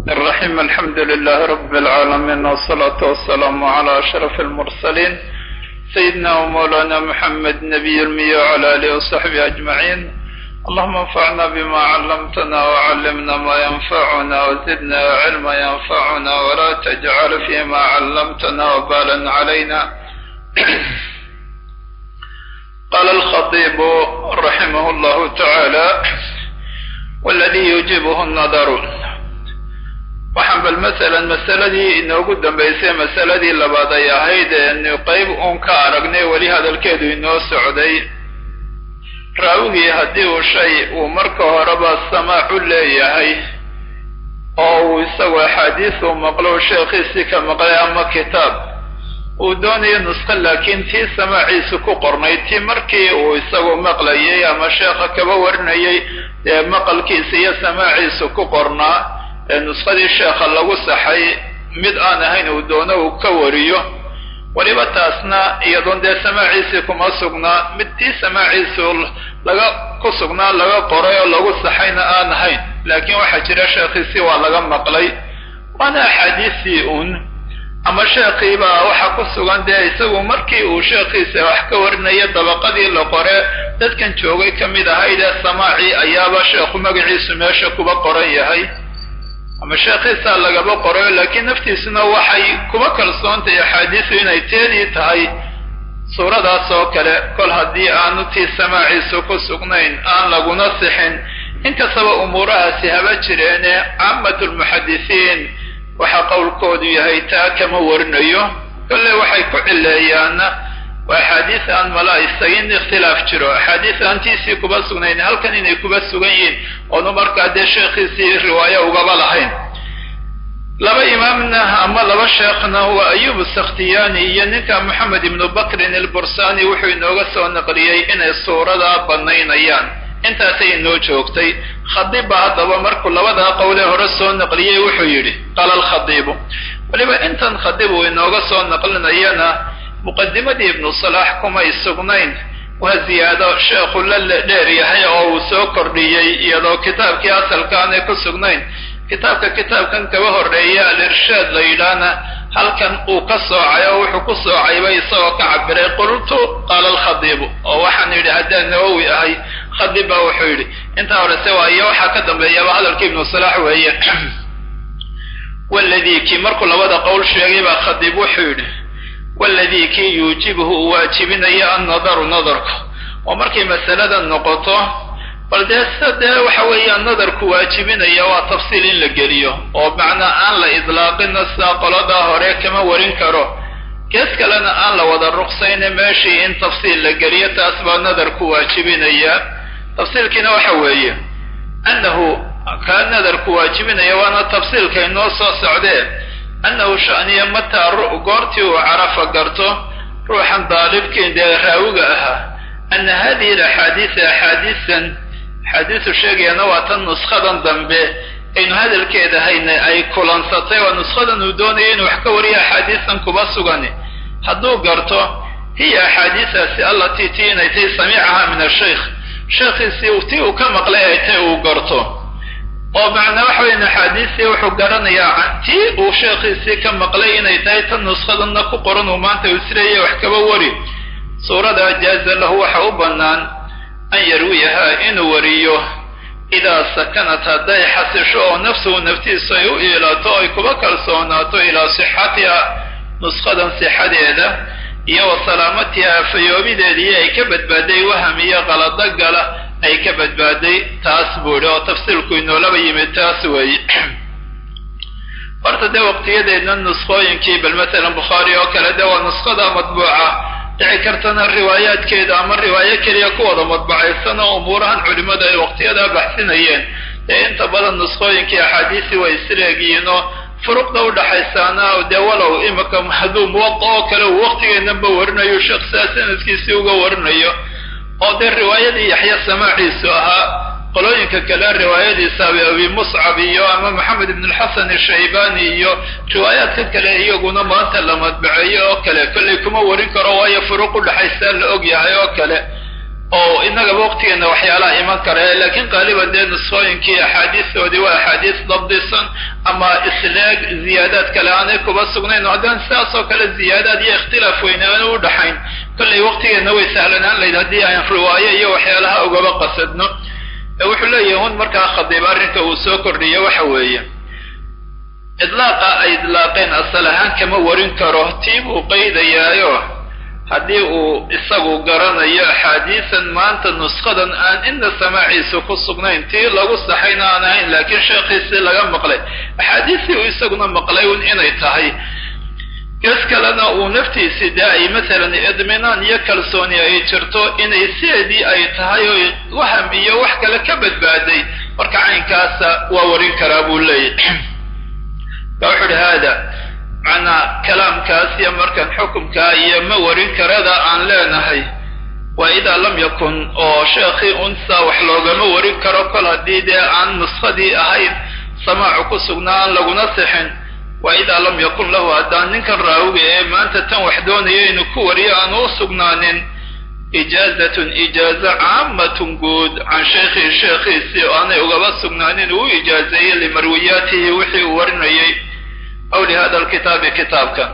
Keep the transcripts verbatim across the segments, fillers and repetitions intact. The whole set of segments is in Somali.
الرحيم. الحمد لله رب العالمين، والصلاة والسلام على أشرف المرسلين سيدنا ومولانا محمد نبي المية وعلى آله وصحبه أجمعين. اللهم انفعنا بما علمتنا وعلمنا ما ينفعنا وزدنا علما ينفعنا ولا تجعل فيما علمتنا وبالا علينا. قال الخطيب رحمه الله تعالى: والذي يجيبه النظر. waxaan bal masalan masaladii inoogu dambaysay masaladii labaad ay ahayd ee qayb uun ka aragnay weli hadalkeedu inoo socday. raawigii haddii uu shay uu marka horeba samaacu leeyahay oo uu isagu axaadiis uu maqlo sheekhiisii ka maqlay ama kitaab uu doonayo nusqo, laakiin tii samaaciisu ku qornay tii markii uu isagu maqlayay ama sheekha kaba warinayay ee maqalkiisa iyo samaaciisu ku qornaa ee nusqadii sheekha lagu saxay mid aan ahayn uu doono uu ka wariyo, weliba taasna iyadoon dee samaaciisii kuma sugnaa mid tii samaaciisu laga ku sugnaa laga qoray oo lagu saxayna aan ahayn, laakiin waxaa jira sheekhiisii waa laga maqlay waana axaadiisii uun, ama sheekhiibaa waxa ku sugan dee isagu markii uu sheekhiisa wax ka warinaya dabaqadii la qore dadkan joogay ka mid ahayd ee samaacii ayaaba sheekhu magaciisu meesha kuba qoran yahay, ama sheekhiisaa lagaba qorayo laakiin naftiisuna waxay kuba kalsoontahay axaadiisu inay teedii tahay. suuradaas oo kale kol haddii aanu tii samaaciisu ku sugnayn aan laguna sixin, inkastaba umuurahaasi haba jireene caamatulmuxadisiin waxaa qowlkoodu yahay taa kama warinayo. kolley waxay ku cileeyaana waa axaadiis aan mala isagin ikhtilaaf jiro, axaadiis aan tiisii kuba sugnayn halkan inay kuba sugan yihiin oonu markaa dee sheekhiisii riwaayo ugaba lahayn. laba imaamna ama laba sheekhna waa ayub sakhtiyaani iyo ninka moxamed ibnu bakrin albursani wuxuu inooga soo naqliyey inay suuradaa banaynayaan. intaasay inoo joogtay. khadiibba haddaba markuu labadaa qowlee hore soo naqliyey wuxuu yidhi qaala alkhadiibu. weliba intan khadiib uu inooga soo naqlinayana muqadimadii ibnu salaax kumay sugnayn, waa ziyaado sheekhu la dheer yahay oo uu soo kordhiyey iyadoo kitaabkii asalka aanay ku sugnayn. kitaabka kitaabkan kaba horreeya al-irshaad la yidhaahna halkan uu ka soocay oo wuxuu ku soocayba isagoo ka cabiray qultu qaala alkhadiibu, oo waxaan yidhi haddaan nawowi ahay khadiib baa wuxuu yidhi. intaa horese waayo waxaa ka dambeeyaba hadalkii ibnu salaax weeye. waladii kii markuu labada qowl sheegay baa khadiib wuxuu yidhi waladii kii yuujibuhu uu waajibinayo annadaru nadarku, oo markay masaladan noqoto bal dee sida dee waxa weeyaan nadarku waajibinaya waa tafsiil in la geliyo, oo macnaa aan la idlaaqina sidaa qoladaa hore kama warin karo, gees kalena aan la wada ruqsayne meeshii in tafsiil la geliyo, taas baa nadarku waajibinaya. tafsiilkiina waxa weeye annahu kaa nadarku waajibinaya waana tafsiilka inoo soo socdee annahu sha'niya mataa goortii uu carafa garto ruuxan daalibkii dee raawiga ahaa anna hadihi alaxaadiisa axaadiisan axaadiisu sheegayana waa tan nuskadan dambe aynu hadalkeeda hayna ay kulansatay, waa nuskadan uu doonaya inuu wax ka wariyo axaadiisan kuba sugani. hadduu garto hiya axaadiisaasi allatii tii inay tahay samiicaha min ashaykh, sheekhiisii tii uu ka maqlay ay tay uu garto, oo macnaa waxa weyan axaadiistii wuxuu garanayaa tii uu sheekhiisii ka maqlay inay tahay tan nuskadanna ku qoran uu maanta uu isleeyahay wax kaba wari. suurada jaaza lahu waxa u bannaan an yarwiyahaa inuu wariyo idaa sakanat hadday xasisho oo nafsuhu naftiisu ay u iilaato ay kuba kalsoonaato ilaa sixatiha nuskadan sixadeeda iyo wa salaamatiha fayoobideedii ay ka badbaaday waham iyo qalado gala ay ka badbaaday. taas buudhi oo tafsiilku inoolaba yimid taas weeye. horta dee waqtiyadeedna nuskooyinkii bal masalan bukhaari oo kale dee waa nuskada madbuuca dhici kartana riwaayaadkeeda ama riwaayo keliya ku wada madbacaysan oo umuurahan culimmadu ay waqtiyadaa baxsinayeen. dee inta badan nuskooyinkii axaadiisii way isleegyihiin oo furuqda udhaxaysaana dee walow imika hadduu muwada oo kale uu waqtigeenanba warinayo sheekh sidaa sanadkiisii uga warinayo, oo dee riwaayadii yaxya samaaciisu ahaa qolooyinka kale riwaayadiisa abi muscab iyo ama maxamed ibn alxasan ashaybani iyo riwaayaadka kale iyaguna maanta la madbaceeyo oo kale kolley kuma warin karo waayo furuq udhaxaysaa la og yahay oo kale. oo inaga waqtigeena waxyaalaha iman kara laakiin qaaliban dee nuskhooyinkii axaadiistoodii waa axaadiis dabdisan ama islaag ziyaadaad kale aanay kuba sugnayn oo haddaan sidaas oo kale ziyaadaad iyo ikhtilaaf weyne aanu u dhaxayn kollay waqtigeena way sahlanaan layd haddii aan riwaayo iyo waxyaalaha ugaba qasadno wuxuu leeyahay hun markaa khadiib arrinka uu soo kordhiyo waxa weeye idlaaqa ay idlaaqeen asal ahaan kama warin karo tii buu qaydayaayo haddii uu isagu garanayo axaadiisan maanta nuskadan aan inna samaaciisu ku sugnayn tii lagu saxayna aan ahayn laakiin sheekhiisii laga maqlay axaadiistii uu isaguna maqlay un inay tahay ges kalena uu naftiisii dee ay masalan idminaan iyo kalsooni ay jirto inay sideedii ay tahay oo waham iyo wax kale ka badbaaday marka caynkaasa waa warin karaa buu leeyahy wuxu uhi haada macnaa kalaamkaas iyo markan xukumkaa iyo ma warin karada aan leenahay waa idaa lam yakun oo sheekhii unsa wax loogama warin karo kol haddii dee aan nuskadii ahayn samaacu ku sugnaa aan laguna sixin waa idaa lam yakun lahu haddaan ninkan raawiga ee maanta tan wax doonaya inuu ku wariyo aan u sugnaanin ijaazatun ijaaza caamatun guud can shaykhihi sheekhiisii oo aanay ugaba sugnaanin uu ijaazeeyey limarwiyaatihi wixii uu warinayay aw lihada alkitaabi kitaabkan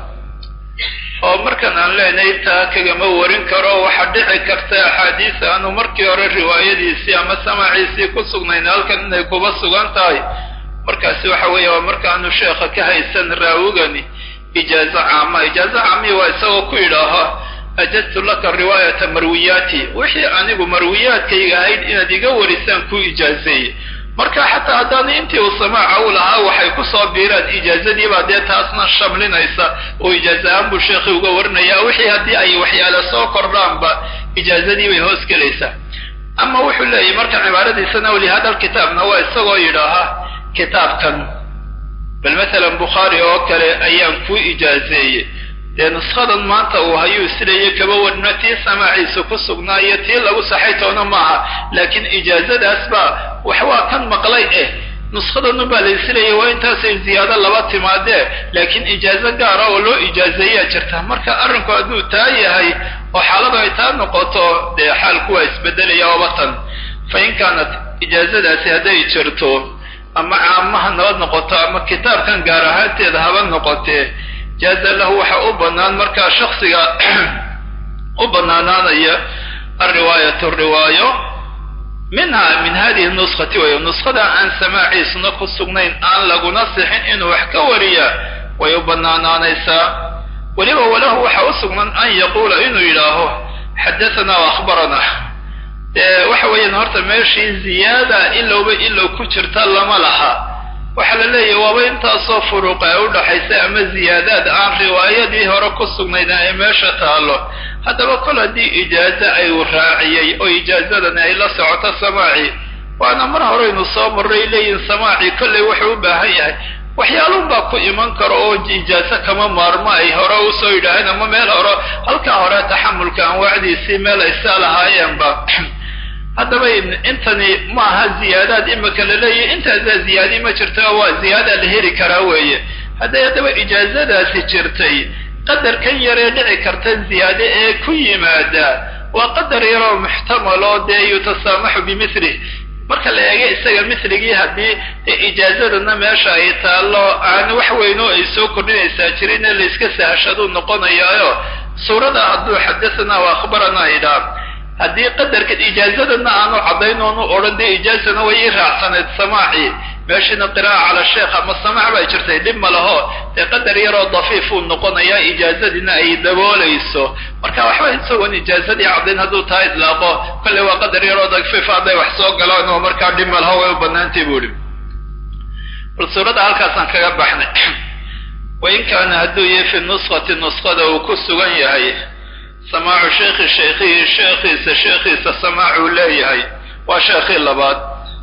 oo markan aan leenahay taa kagama warin karo waxaa dhici karta axaadiis aanu markii hore riwaayadiisii ama samaaciisii ku sugnayn halkan inay kuba sugan tahay markaasi waxa weeye waa markaanu sheekha ka haysan raawigani ijaaza caama ijaaza caamiya waa isagoo ku yidhaaha ajaztu laka riwaayata marwiyaati wixii anigu marwiyaadkayga ahayd inaad iga warisaan ku ijaazeeye marka xataa haddaan intii uu samaaca u lahaa waxay ku soo biiraan ijaazadiibaa dee taasna shamlinaysa oo ijaaza ahaan buu sheekhi uga warinayaa wixii haddii ay waxyaale soo kordhaanba ijaazadii bay hoos gelaysaa ama wuxuu leeyahy marka cibaaradiisana walihada alkitaabna waa isagoo yidhaaha kitaabkan bal masalan bukhaari oo kale ayaan ku ijaazeeyey dee nuskadan maanta uu hayuu isleeyay kaba warino tii samaaciisa ku sugnaa iyo tii lagu saxay toona maaha laakiin ijaazadaasba wax waa kan maqlay eh nuskadanu baa la isleeyay waa intaasay ziyaado laba timaadee laakiin ijaazo gaara oo loo ijaazeeyaa jirta marka arrinku hadduu taa yahay oo xaaladu ay taa noqoto dee xaalku waa isbedelaya obatan fa in kaanat ijaazadaasi hadday jirto ama caamaha nabad noqoto ama kitaabkan gaar ahaanteeda haba noqotee jaaza lahu waxa u bannaan markaa shaksiga u bannaanaanaya alriwaayatu riwaayo minha min hadihi nuskati way nuskada aan samaaciisna ku sugnayn aan laguna sixin inuu wax ka wariya way u bannaanaanaysaa weliba walahu waxa u sugnan an yaquula inuu yidhaaho xadathana wa akhbarana dee waxa weeyaan horta meeshii ziyaada ilowba ilow ku jirta lama laha waxaa la leeyahay waaba intaasoo furuuqa ee u dhaxaysa ama ziyaadaad aan riwaayadii hore ku sugnayd ay meesha taallo haddaba kol haddii ijaazo ay u raaciyey oo ijaazadani ay la socoto samaaci waana mar horeynu soo marray leeyihin samaaci kollay wuxuu u baahan yahay waxyaalun baa ku iman karo oo ijaazo kama maarmo ay hore usoo yidhaaheen ama meel hore halkaa hore taxamulka anwaacdiisii meel ay saa lahaayeenba haddaba intani maaha ziyaadaad imika la leeyahy intaasaa ziyaadi ma jirta waa ziyaada la heli karaa weeye hadday haddaba ijaazadaasi jirtay qadarkan yaree dhici karta ziyaade ee ku yimaada waa qadar yaroo muxtamalo dee yutasaamaxu bimilih marka la eega isaga miligii haddii ijaazadana meesha ay taallo aan wax weynoo ay soo kordhinaysaa jirin ee layska sahashaduu noqonayaayo suurada hadduu xadathana wa akhbarana idhaa haddii qadarka ijaazadana aanu caddayn oonu odhan dee ijaazana way ii raacsanayd samaaci meeshina qiraa'a cala sheekh ama samaac bay jirtay dhib ma laho dee qadar yaroo dafiif uu noqonayaa ijaazadina ay daboolayso marka waxba isagoon ijaazadii caddayn hadduu taa idlaaqo kolley waa qadar yaroo dafiif hadday wax soo galaan oo markaa dhib ma laho way u bannaantay buu ihi bal suuradda halkaasaan kaga baxnay wain kaana hadduu yahay fi nuskati nuskada uu ku sugan yahay samaacu sheekhi sheekhihi sheekhiisa sheekhiisa samaacuu leeyahay waa sheekhii labaad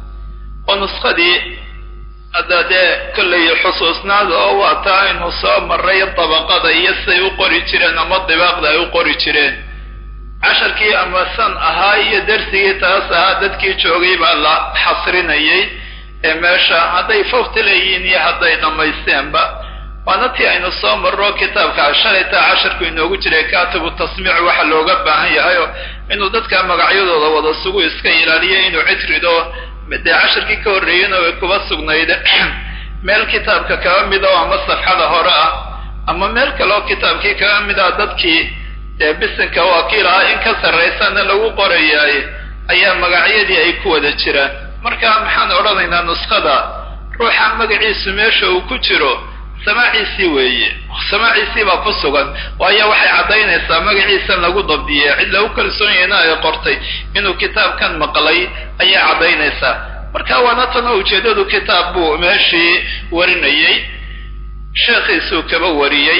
oo nuskadii hadda dee kollay xusuusnaada oo waa taa aynu soo marray dabaqada iyo siday u qori jireen ama dibaaqda ay u qori jireen casharkii ama san ahaa iyo darsigii taas ahaa dadkii joogay baa la xasrinayay ee meesha hadday fawti leeyihiin iyo hadday dhammaysteenba waana tii aynu soo marro kitaabka shalayta casharku inoogu jiray kaatibu tasmiic waxa looga baahan yahay inuu dadka magacyadooda wada sugu iska ilaaliyo inuu citrido dee casharkii ka horreeyana way kuba sugnayd meel kitaabka kaga mid oo ama safxada hore ah ama meel kaleo kitaabkii kaga mid ah dadkii dee bisinka wakiil ah in ka sarraysana lagu qorayaay ayaa magacyadii ay ku wada jiraan marka maxaan odhanaynaa nuskhada ruuxa magaciisu meesha uu ku jiro samaaciisii weeye samaaciisii baa ku sugan waayo waxay caddaynaysaa magaciisan lagu dabdiyey cid lagu kalsoon yahayna ay qortay inuu kitaabkan maqlay ayay caddaynaysaa marka waana tan ujeedadu kitaab buu meeshii warinayey sheekhiisuu kaba wariyey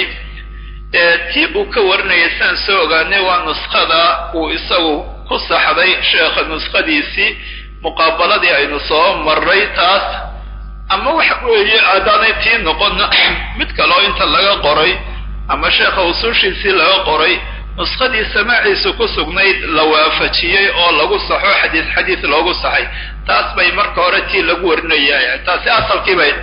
tii uu ka warinayay saan soo ogaanay waa nuskhada uu isagu ku saxday sheekha nuskhadiisii muqaabaladii aynu soo marray taas ama waxa weeye aadaanay tii noqona mid kaloo inta laga qoray ama sheekha usuushiisii laga qoray nuskhadii samaaciisu ku sugnayd la waafajiyey oo lagu saxo xadiis xadiis loogu saxay taas bay marka hore tii lagu warinayay taasi asalkii bay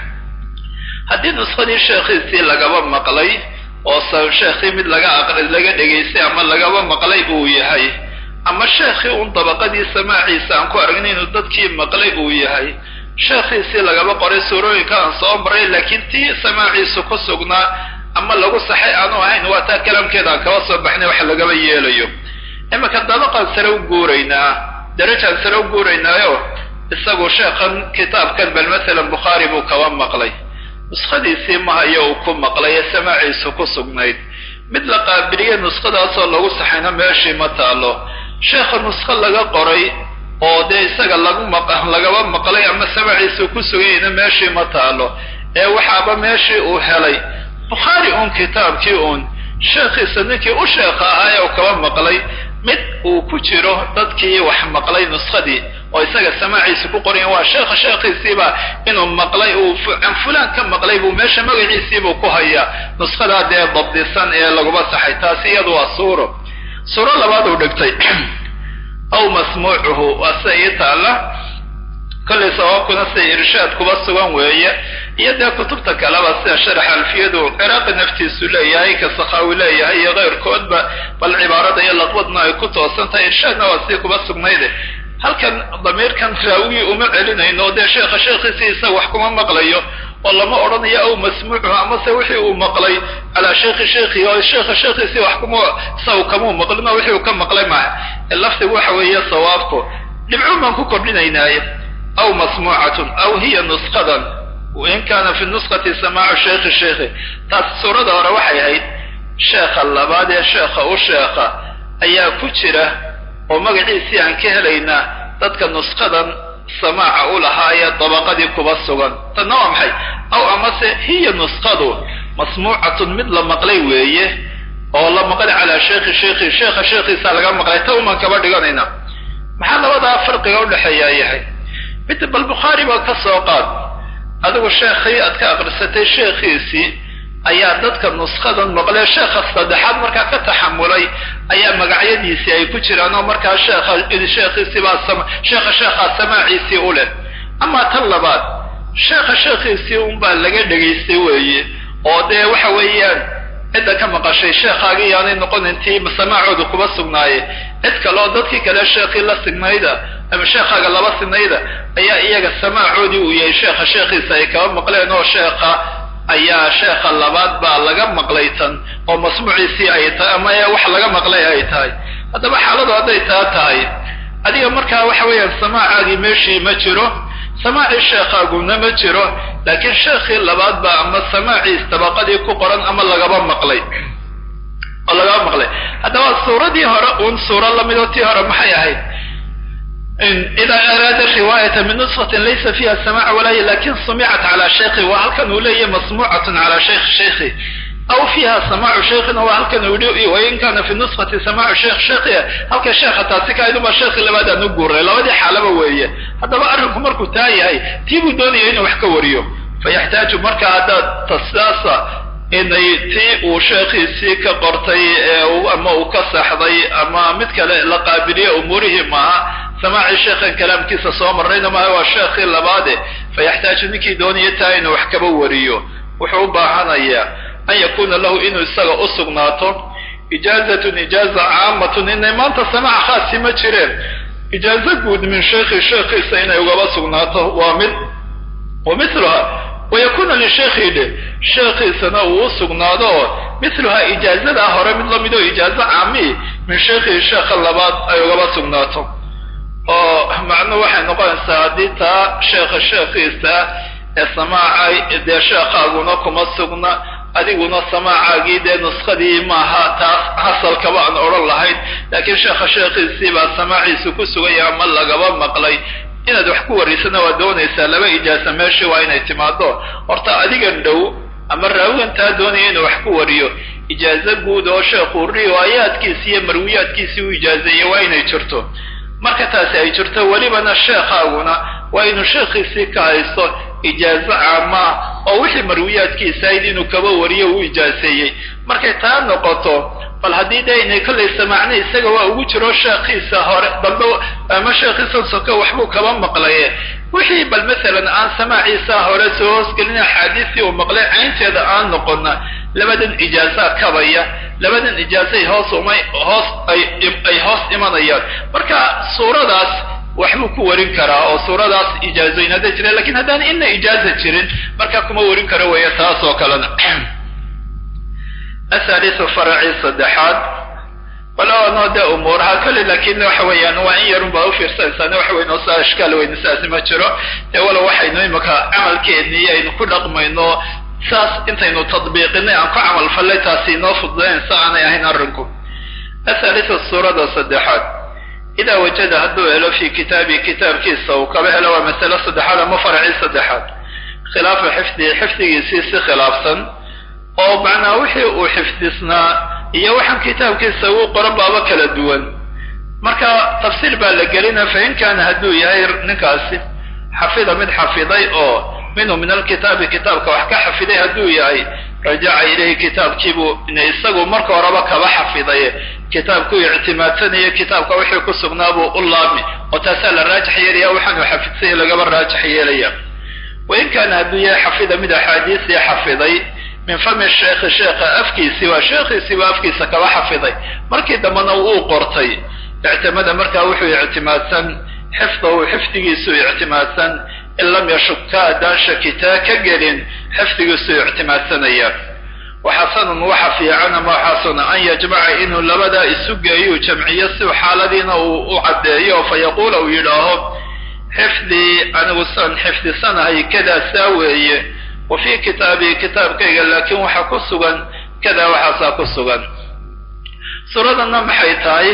haddii nuskhadii sheekhiisii lagaba maqlay oo sheekhii mid laga aqri laga dhegaystay ama lagaba maqlay uu yahay ama sheekhii un dabaqadii samaaciisa aan ku aragnay inuu dadkii maqlay uu yahay sheekhiisii lagaba qoray suurooyinka aan soo maray laakiin tii samaaciisu ku sugnaa ama lagu saxay aanu ahayn waa taa kalamkeeda aan kaba soo baxnay wax lagaba yeelayo imanka dabaqaan sare u guuraynaa darajaan sare u guuraynaayo isagu sheekhan kitaabkan bal masalan bukhaari buu kaba maqlay nuskhadiisii mahayo uu ku maqlay ee samaaciisu ku sugnayd mid la qaabiliye nuskhadaasoo lagu saxayna meeshii ma taalo sheekha nuskho laga qoray oo dee isaga lagu lagaba maqlay ama samaaciisu ku sugayna meeshii ma taalo ee waxaaba meeshii uu helay bukhaari uun kitaabkii uun sheekhiisa ninkii u sheekha ahaa ee uu kaba maqlay mid uu ku jiro dadkii wax maqlay nuskhadii oo isaga samaaciisa ku qorayan waa sheekha sheekhiisiiba inuu maqlay uu can fulaan ka maqlay buu meesha magaciisiibuu ku hayaa nuskhada dee dabdisan ee laguba saxay taasi iyadu waa suuro suuro labaad uu dhigtay aw masmuucuhu waa sida ii taalla kollay sawaabkuna siday irshaad kuba sugan weeye iyo dee kutubta kaleba sida sharax alfiyadu ciraaqi naftiisu leeyahay ka sakhaawi leeyahay iyo keyrkoodba bal cibaarada iyo laqbadna ay ku toosan tahay irshaadna waa sii kuba sugnayde halkan damiirkan raawigii uma celinayno dee sheekha sheekhiisii isaga wax kuma maqlayo oo lama odhanayo aw masmuucuhu amase wixii uu maqlay calaa sheekhi sheekhi oo sheekha sheekhiisii wax kuma isagu kamuu maqlino wixii uu ka maqlay maaha lafdigu waxa weeye sawaabku dhibcuun baan ku kordhinaynaaye aw masmuucatun aw hiya nusqadan wain kaana fi nusqati samaacu sheekhi sheekhi taas suurada hore waxay ahayd sheekha labaad ee sheekha u sheekha ayaa ku jira oo magaciisii aan ka helaynaa dadka nusqadan samaaca u lahaayee dabaqadii kuba sugan tanna waa maxay aw amase hiya nusqadu masmuucatun mid la maqlay weeye oo la maqlay calaa sheekhi sheekhi sheekha sheekhiisaa laga maqlay ta umaan kaba dhiganayna maxaa labadaa farqiga udhexeeyaa yahay mid bal bukhaari baa ka soo qaad adigu sheekhii aad ka aqrisatay sheekhiisii ayaa dadka nusqadan maqlee sheekha saddexaad markaa ka taxamulay ayaa magacyadiisii ay ku jiraan oo markaa sheekha sheekhiisii baa sheekha sheekhaa samaaciisii u leh amaa tan labaad sheekha sheekhiisii unbaa laga dhegaystay weeye oo dee waxa weeyaan cidda ka maqashay sheekhaagii yaanay noqonin tii samaacooda kuba sugnaaye cid kaleoo dadkii kale sheekhii la signayda ama sheekhaaga laba signayda ayaa iyaga samaacoodii uu yahay sheekha sheekhiisa ay kaba maqleen oo sheekha ayaa sheekha labaad baa laga maqlay tan oo masmuuciisii ay tahay ama wax laga maqlay ay tahay haddaba xaaladu hadday taa tahay adiga markaa waxa weeyaan samaacaagii meeshii ma jiro samaacii sheekhaaguna ma jiro laakiin sheekhii labaad baa ama samaaciis dabaqadii ku qoran ama lagaba maqlay oo lagaba maqlay haddaba suuradii hore uun suuro lamid oo tii hore maxay ahayd إذا أراد الرواية من نسخة ليس فيها سماع ولا لكن سمعت على شيخه وهل كان ولي مسموعة على شيخ شيخه أو فيها سماع شيخ وهل كان ولي وإن كان في النسخة سماع شيخ شيخه هل كان شيخ تاسك أيضا الشيخ اللي بدأ نقول لو دي حالة وهي هذا بقى أرهكم مركو تاي هاي تيبو دوني هنا وحكا وريو فيحتاج مركا هذا تصاصة إن يتي وشيخي سيكا قرطي أما وكسحضي أما مثل لقابلية أموره معها سماع الشيخ كلام كيسا صوم الرين ما هو الشيخ اللباده فيحتاج نكي دوني يتاين وحكبه وريو wuxuu u baahanayaa an yakuuna lahu inuu isaga u sugnaato ijaazatun ijaaza caamatun inay maanta samaac khaasi ma jireen ijaazo guud min sheekhi sheekhiisa inay ugaba sugnaato waa mid wa miluha wayakuna lisheekhi dhe sheekhiisana uu u sugnaado oo miluha ijaazadaa hore mid lamid oo ijaazo caami min sheekhi sheekha labaad ay ugaba sugnaato oo macnuhu waxay noqonaysaa haddii taa sheekha sheekhiisa ee samaacay dee sheekhaaguna kuma sugna adiguna samaacaagii dee nuskadii maaha taas hasalkaba aan odhan lahayn laakiin sheekha sheekhiisii baa samaaciisu ku sugaya ama lagaba maqlay inaad wax ku warisana waa doonaysaa laba ijaaza meeshii waa inay timaado horta adigan dhow ama raawigan taa doonaya inuu wax ku wariyo ijaazo guud oo sheekhu riwaayaadkiisi iyo marwiyaadkiisii u ijaazeeyey waa inay jirto marka taasi ay jirto welibana sheekhaaguna waa inuu sheekhiisii ka haysto ijaazo caama oo wixii marwiyaadkiisa ayd inuu kaba wariyo uu ijaazeeyey markay taa noqoto bal haddii de inay kollay samaacna isaga waa ugu jiro sheekhiisa hore dambe ama sheekhiisa soka waxbuu kaba maqlaye wixii bal masalan aan samaaciisa hore soo hoosgelin axaadiistii uu maqlay caynteeda aan noqona labadan ijaaza kabaya labadan ijaazay hoos umay hoos ay ay hoos imanayaan marka suuradaas waxbuu ku warin karaa oo suuradaas ijaazoynada jira laakiin haddaan ina ijaaza jirin marka kuma warin karo weeye taas oo kalena athalithu farci saddexaad walaw anoo dee umuuraha kale laakiin waxa weeyaan waa in yarun baa u fiirsanaysaana waxa weyn oo saa ishkaal weyne saasi ma jiro dee wala waxaynu imaka camalkeennii aynu ku dhaqmayno saas intaynu tadbiiqinay aan ku camal fallay taasi inoo fududaynaysa aanay ahayn arrinku athalithu suurada saddexaad idaa wajada hadduu helo fi kitaabi kitaabkiisa uu kaba helo waa masale saddexaad ama farci saddexaad khilaafa xifdi xifdigiisii si khilaafsan oo macnaa wixii uu xifdisnaa iyo waxaan kitaabkiisa uu qoran baaba kala duwan marka tafsiir baa la gelina fa in kaana hadduu yahay ninkaasi xafida mid xafiday oo minhu min alkitaabi kitaabka wax ka xafiday hadduu yahay rajaca ilayhi kitaabkiibuu isagu marka horeba kaba xafiday kitaabkuu ictimaadsanaya kitaabka wixii ku sugnaabuu u laami oo taasaa la raajix yeelaya waxaanu xafidsay lagaba raajix yeelaya wain kaana hadduu yahay xafida mid axaadiisii xafiday min fami sheekhi sheekha afkiisii waa sheekhiisii baa afkiisa kaba xafiday markii dambena uu qortay ictimada markaa wuxuu ictimaadsan xifdahu xifdigiisuu ictimaadsan in lam yashukka haddaan shakitaa ka gelin xifdigiisuu ictimaadsanaya waxasanun waxa fiican ama waxaasuna an yajmaca inuu labadaa isu geeyuu jamciyo si xaaladiina uu u caddeeyo fa yaquula uu yidhaaho xifdii anigu san xifdisanahay kadaa saa weeye wa fii kitaabii kitaabkayga laakiin waxa ku sugan kadaa waxaasaa ku sugan suuradanna maxay tahay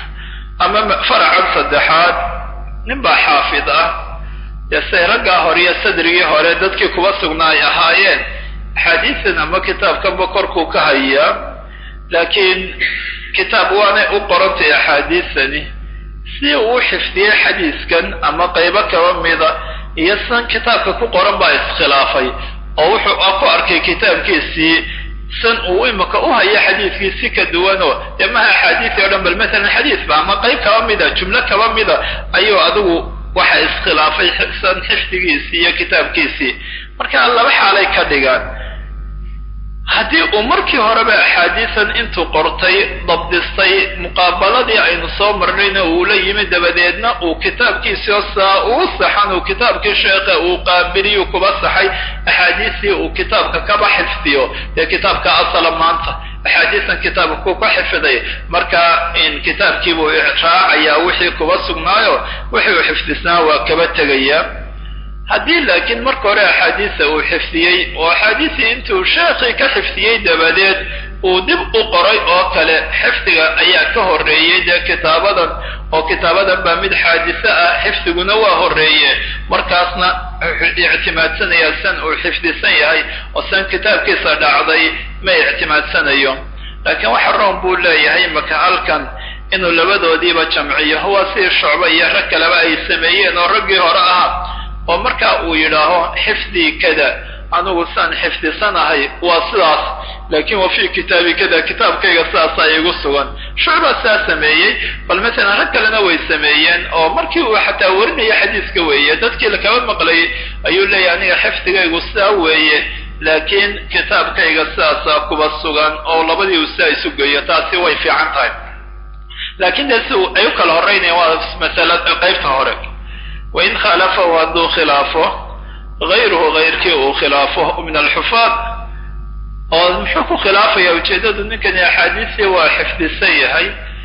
ama faracan saddexaad nin baa xaafid ah dee say raggaa hore iyo sadrigii hore dadkii kuba sugnaa ay ahaayeen axaadiisan ama kitaabkanba korkuu ka hayaa laakiin kitaab waanay u qorantay axaadiisani si uu xifdiyey xadiiskan ama qaybo kaba mida iyo san kitaabka ku qoran baa iskhilaafay oo wuxuu ku arkay kitaabkiisii san uu imaka u haya xadiiskiisi ka duwanoo dee maha axaadiisii o dhan bal masalan xadiis ba ama qayb kaba mida jumlo kaba mida ayuu adigu waxa iskhilaafay san xifdigiisii iyo kitaabkiisii marka laba xaalay ka dhigaan haddii uu markii horeba axaadiisan intuu qortay dabdistay muqaabaladii aynu soo marnayna uu la yimi dabadeedna uu kitaabkiisii oo saa uu saxan uu kitaabkii sheekha uu qaabiliyu kuba saxay axaadiistii uu kitaabka kaba xifdiyo dee kitaabka asala maanta axaadiisan kitaabka ku ka xifiday marka in kitaabkiibuu raacayaa wixii kuba sugnaayo wixii uu xifdisnaa waa kaba tegaya haddii laakiin marka hore axaadiisa uu xifdiyey oo axaadiisii intuu sheekhii ka xifdiyey dabadeed uu dib u qoray oo kale xifdiga ayaa ka horreeyey dee kitaabadan oo kitaabadan baa mid xaadise ah xifdiguna waa horreeye markaasna wuxuu ictimaadsanayaa san uu xifdisan yahay oo san kitaabkiisa dhacday ma ictimaadsanayo laakiin waxa roon buu leeyahay maka halkan inuu labadoodiiba jamciyo huwa si shucba iyo rag kaleba ay sameeyeen oo raggii hore ahaa oo markaa uu yidhaaho xifdii kada anigu saan xifdisanahay waa sidaas laakiin wa fii kitaabi kada kitaabkayga sidaasaa igu sugan shucbaa saa sameeyey bal masalan rag kalena way sameeyeen oo markii uu xataa warinaya xadiiska weeye dadkii lakaba maqlayay ayuu leeyahay aniga xifdigaygu sidaa weeye laakiin kitaabkayga sidaasaa kuba sugan oo labadii uu sidaa isu geeyo taasi way fiican tahay. laakiin dee si ay u kala horreynayaan waa masala qaybta hore. wain khaalafahu hadduu khilaafo gayruhu gayrkii uu khilaafo min alxufaad oo muxuu ku khilaafaya ujeeddadu ninkani axaadiistii waa xifdisan yahay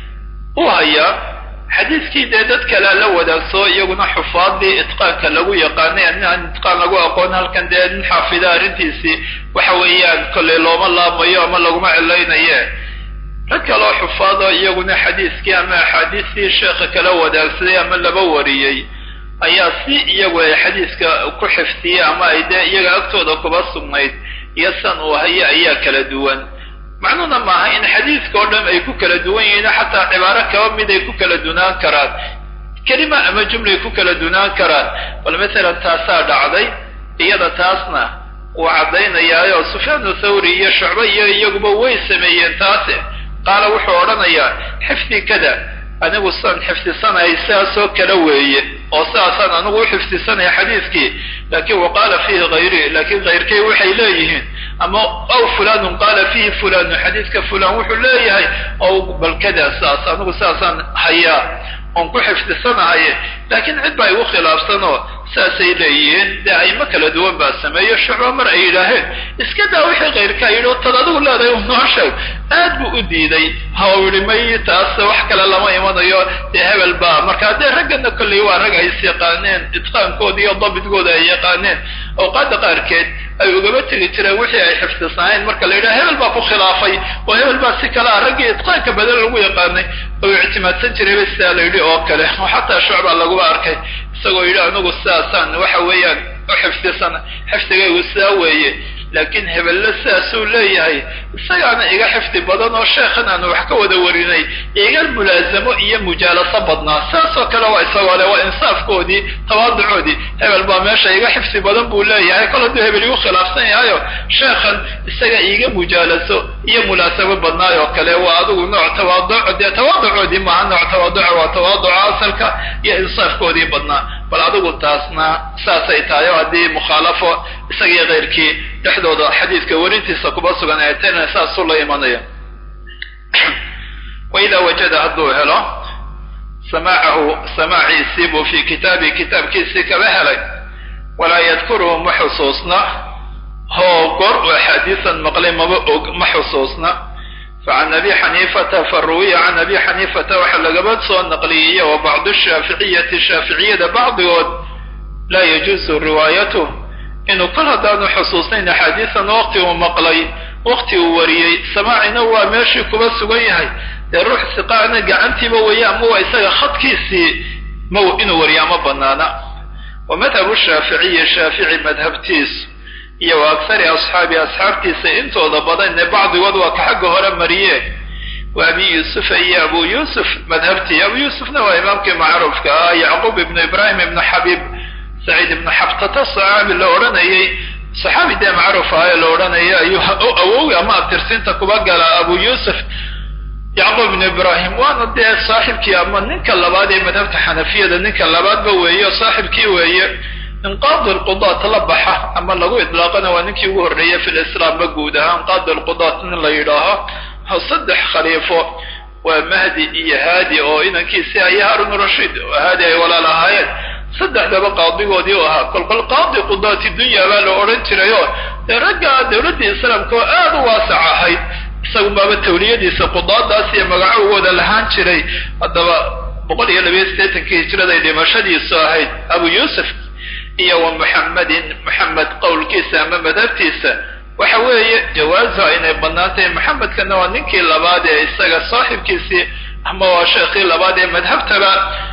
u hayaa xadiiskii dee dad kale la wadaagso iyaguna xufaadii itqaanka lagu yaqaanay aan itqaan lagu aqoon halkan dee nin xaafida arrintiisii waxa weeyaan kolley looma laamayo ama laguma cilaynaye rag kaloo xufaado iyaguna xadiiskii ama axaadiistii sheekha kala wadaagsaday ama laba wariyey ayaa si iyagu ay xadiiska ku xifdiyey ama ay dee iyaga agtooda kuba sugnayd iyo san uu haye ayaa kala duwan. macnuhuna maaha in xadiiska oo dhan ay ku kala duwan yihiin, xataa cibaaro kaba mid ay ku kala dunaan karaan, kelima ama jumlay ku kala dunaan karaan. bal masalan taasaa dhacday, iyada taasna uu caddaynayaayo Sufyaan Thawri iyo Shucba iyo iyaguba way sameeyeen taase. qaala wuxuu odhanayaa xifdi kada anigu san xifdisanay sidaasoo kala weeye oo sidaasaan anigu u xifdisanaya xadiiskii, laakiin waqaala fiihi hayri, laakiin hayrkay waxay leeyihiin ama aw fulanun qaala fiihi fulanu, xadiiska fulan wuxuu leeyahay oo bal kada sidaas anigu sidaasaan hayaa oon ku xifdisanahaye, laakiin cid baa igu khilaafsanoo saasay leeyihiin. dee ayma kala duwan baa sameeyo. Shucba mar ay yidhaaheen iska daa wixii kayrkaa yidhi oo tad adigu leedahay u noo sheeg, aad buu u diiday. ha u yidhi may taas wax kale lama imanayo, dee hebel baa markaa dee raggana kolley waa rag ay is yaqaaneen, itqaankooda iyo dabidkooda ay yaqaaneen, awqaadda qaarkeed ay ugaba tegi jireen wixii ay xifdisanaayeen. marka la yidhaha hebel baa ku khilaafay oo hebel baa si kalea raggii itqaanka badan lagu yaqaanay oo ictimaadsan jirayba sidaa la yidhi oo kale. oo xataa Shucba laguba arkay isagoo yidhi anigu sidaasaan waxa weeyaan u xifdisan, xifdigaygu sidaa weeye, laakiin hebelle sidaasuu leeyahay isagaana iga xifdi badan oo sheekhan aanu wax ka wada warinay iga mulaasamo iyo mujaalaso badnaa. saasoo kale waa isagoo le waa insaafkoodii tawaaducoodii, hebel baa meesha iga xifdi badan buu leeyahay, kol hadduu hebel igu khilaafsan yahayo sheekhan isaga iga mujaalaso iyo mulaasamo badnaayoo kale. waa adigu nooc tawaaduc, dee tawaaducoodii maaha nooc tawaaduca, waa tawaaduca asalka iyo insaafkoodii badnaa. bal adigu taasna saasay tahay oo haddii mukhaalafo isagii kayrkii dhexdooda xadiiska warintiisa kuba sugan ay tana saasuu la imanaya. waidaa wajada hadduu helo samaacahu samaaciisii buu fii kitaabi kitaabkiisii kaba helay, walaa yadkuruhu ma xusuusna hoo goor uu axaadiisan maqlay maba og ma xusuusna. facan abi xaniifata faruwiya can abi xaniifata waxa lagaba soo naqliyey wa bacdu shaaficiyati shaaficiyada bacdigood laa yajuusu riwaayatuh inuu kol haddaanu xusuusnayn axaadiisan waqti uu maqlay waqti uu wariyey, samaacina waa meeshii kuba sugan yahay. dee ruux siqaana gacantiiba weeye ama waa isaga khadkiisii ma inuu wariyaa ma banaana. wa madhabu shaaficiyi shaafici madhabtiisu iyo wa aksari asxaabi asxaabtiisa intooda badan ee bacdigood waa ka xagga hore mariyeen. wa abi yuusufa iyo abu yuusuf madhabtii, abu yuusufna waa imaamkii macruufka ah yacquub ibnu ibraahim ibnu xabiib saciid ibnu xabtata saxaabi la odhanayay, saxaabi dee macruuf ah ee la odhanayay ayuu awowi ama abtirsiinta kuba gala abu yuusuf yacquub ibnu ibraahim, waana dee saaxibkii ama ninka labaad ee madhabta xanafiyada ninka labaadba weeye, saaxibkii weeye. in qaadi lqudaat la baxa ama lagu idlaaqana waa ninkii ugu horreeyay fi lislaamba guud ahaan. qaadi lqudaat nin la yidhaaho saddex khaliifo waa mahdi iyo haadi oo inankiisi aya haarun rashiid haadi ay walaal ahaayeen, saddexdaba qaadigoodii u ahaa. kolkol qaadi qudaati dunya baa la odhan jirayo dee ragga dowladdii islaamka oo aad u waasac ahayd, isagu baaba tawliyadiisa qudaadaas iyo magacowgooda lahaan jiray. haddaba boqol iyo labayo siddeetankii hijraday dhimashadiisu ahayd abu yuusuf iyo wa muxammadin muxamed qowlkiisa ama madhabtiisa waxa weeye jawaazuha inay banaantahay. muxamedkana waa ninkii labaad ee isaga saaxibkiisii ama waa sheekhii labaad ee madhabtaba,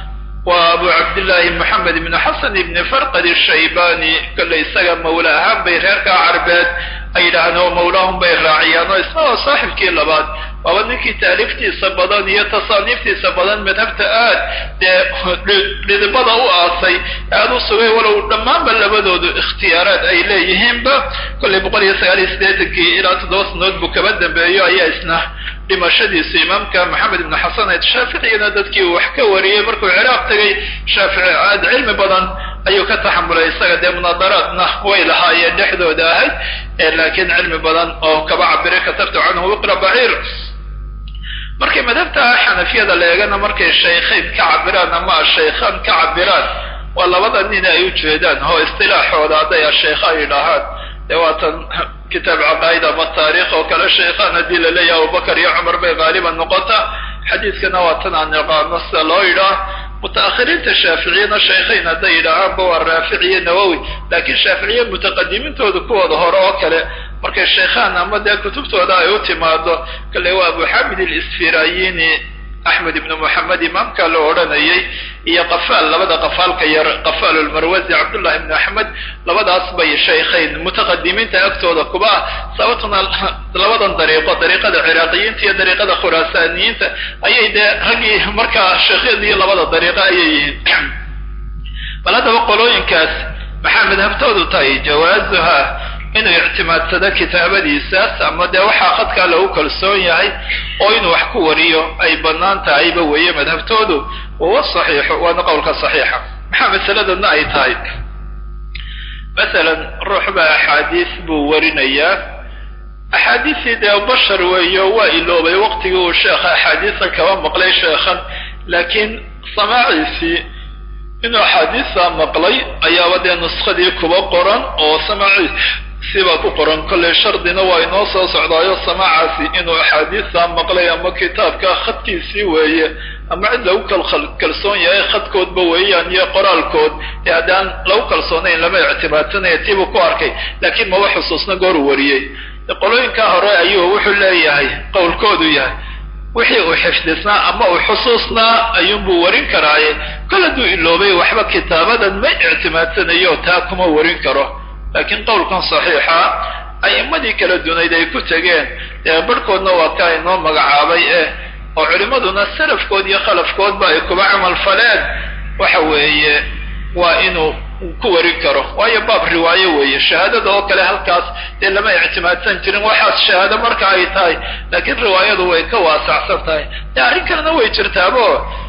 waa abu cabdillaahi moxamed ibnu xasan ibni farqad shaybani. kolley isaga mawla ahaan bay reerkaa carbeed ay yidhaahdeen oo mawlaahum bay raaciyaan oo isagoo saaxibkii labaad waaba ninkii taaliiftiisa badan iyo tasaaniiftiisa badan madhabta aad dee dhidibada u aasay aad u sugay, walow dhammaanba labadoodu ikhtiyaaraad ay leeyihiinba. kolley boqol iyo sagaal iyo siddeetankii ilaa toddoba sanood buu kaba dambeeyo ayaa isna dhimashadiisu imaamka maxamed ibnu xasan ayd shaaficiyana dadkii uu wax ka wariyey markuu ciraaq tegay. shaafici aad cilmi badan ayuu ka taxamulay isaga, dee munaadaraadna way lahaayeen dhexdooda ahayd. laakiin cilmi badan oo kaba cabire katabtu canhu wiqra baciir markay madhabta xanafiyada leegana markay shaykhayn ka cabiraan ama shaykhan ka cabiraan waa labada nin ay u jeedaan oo istilaaxooda hadday shaykha yidhaahaan dee waatan kitaab caqaa'id ama taariikh oo kale shaykhan haddii la leeyahay abubakar iyo cumar bay qaaliban noqota xadiidkana waatan aan yaqaano sida loo yidhaah mutaakhiriinta shaaficiyana shaykhayn hadday yidhaahaanba waa raafici iyo nawowi laakiin shaaficiya mutaqadimiintooda kuwooda hore oo kale markay shaykhaan ama dee kutubtooda ay u timaado kale waa abu xamid alisfirayini axmed ibnu moxamed imaamka la odhanayay iyo qafaal labada qafaalka yar qafaal almarwazi cabdullahi ibnu axmed labadaas bay shaykhayn mutaqadimiinta agtooda kuba ah sababtuna labadan dariiqo dariiqada ciraaqiyiinta iyo dariiqada khuraasaaniyiinta ayay dee raggii markaa shaykhadii labada dariiqo ayay yihiin bal haddaba qolooyinkaas maxaa madhabtoodu tahay jawaazuha inuu ictimaadsado kitaabadiisaas ama dee waxaa khadkaa lagu kalsoon yahay oo inuu wax ku wariyo ay bannaan tahayba weeye madhabtoodu wahuwa saxiixu waana qowlka saxiixa maxaa masaladana ay tahay masalan ruux baa axaadiis buu warinayaa axaadiisii dee bashar weeyo waa iloobay waqtigii uu sheekha axaadiisa kaba maqlay sheekhan laakiin samaaciisii inuu axaadiisa maqlay ayaaba dee nuskadii kuba qoran oo samaaci siba ku qoran kolley shardina waa inoo soo socdaayo samaacaasi inuu axaadiisa maqlay ama kitaabka khadkiisii weeye ama cid lagu kalsoon yahay khadkoodba weeyaan iyo qoraalkood ee haddaan lagu kalsoonayn lama ictimaadsanaya tiibuu ku arkay laakiin maba xusuusna gooruu wariyey qolooyinkaa hore ayuu wuxuu leeyahay qowlkoodu yahay wixii uu xifdisnaa ama uu xusuusnaa ayuunbuu warin karaaye kol hadduu iloobay waxba kitaabadan ma ictimaadsanayo taa kuma warin karo laakiin qowlkan saxiixa a'immadii kala dunayd ay ku tegeen dee barhkoodna waa kaa inoo magacaabay eh oo culimmaduna salafkood iyo khalafkoodba ay kuba camal faleen waxa weeye waa inuu ku warin karo waayo baab riwaayo weeye shahaadada oo kale halkaas dee lama ictimaadsan jirin waxaas shahaado marka ay tahay laakiin riwaayadu way ka waasacsan tahay dee arrin kalena way jirtaabo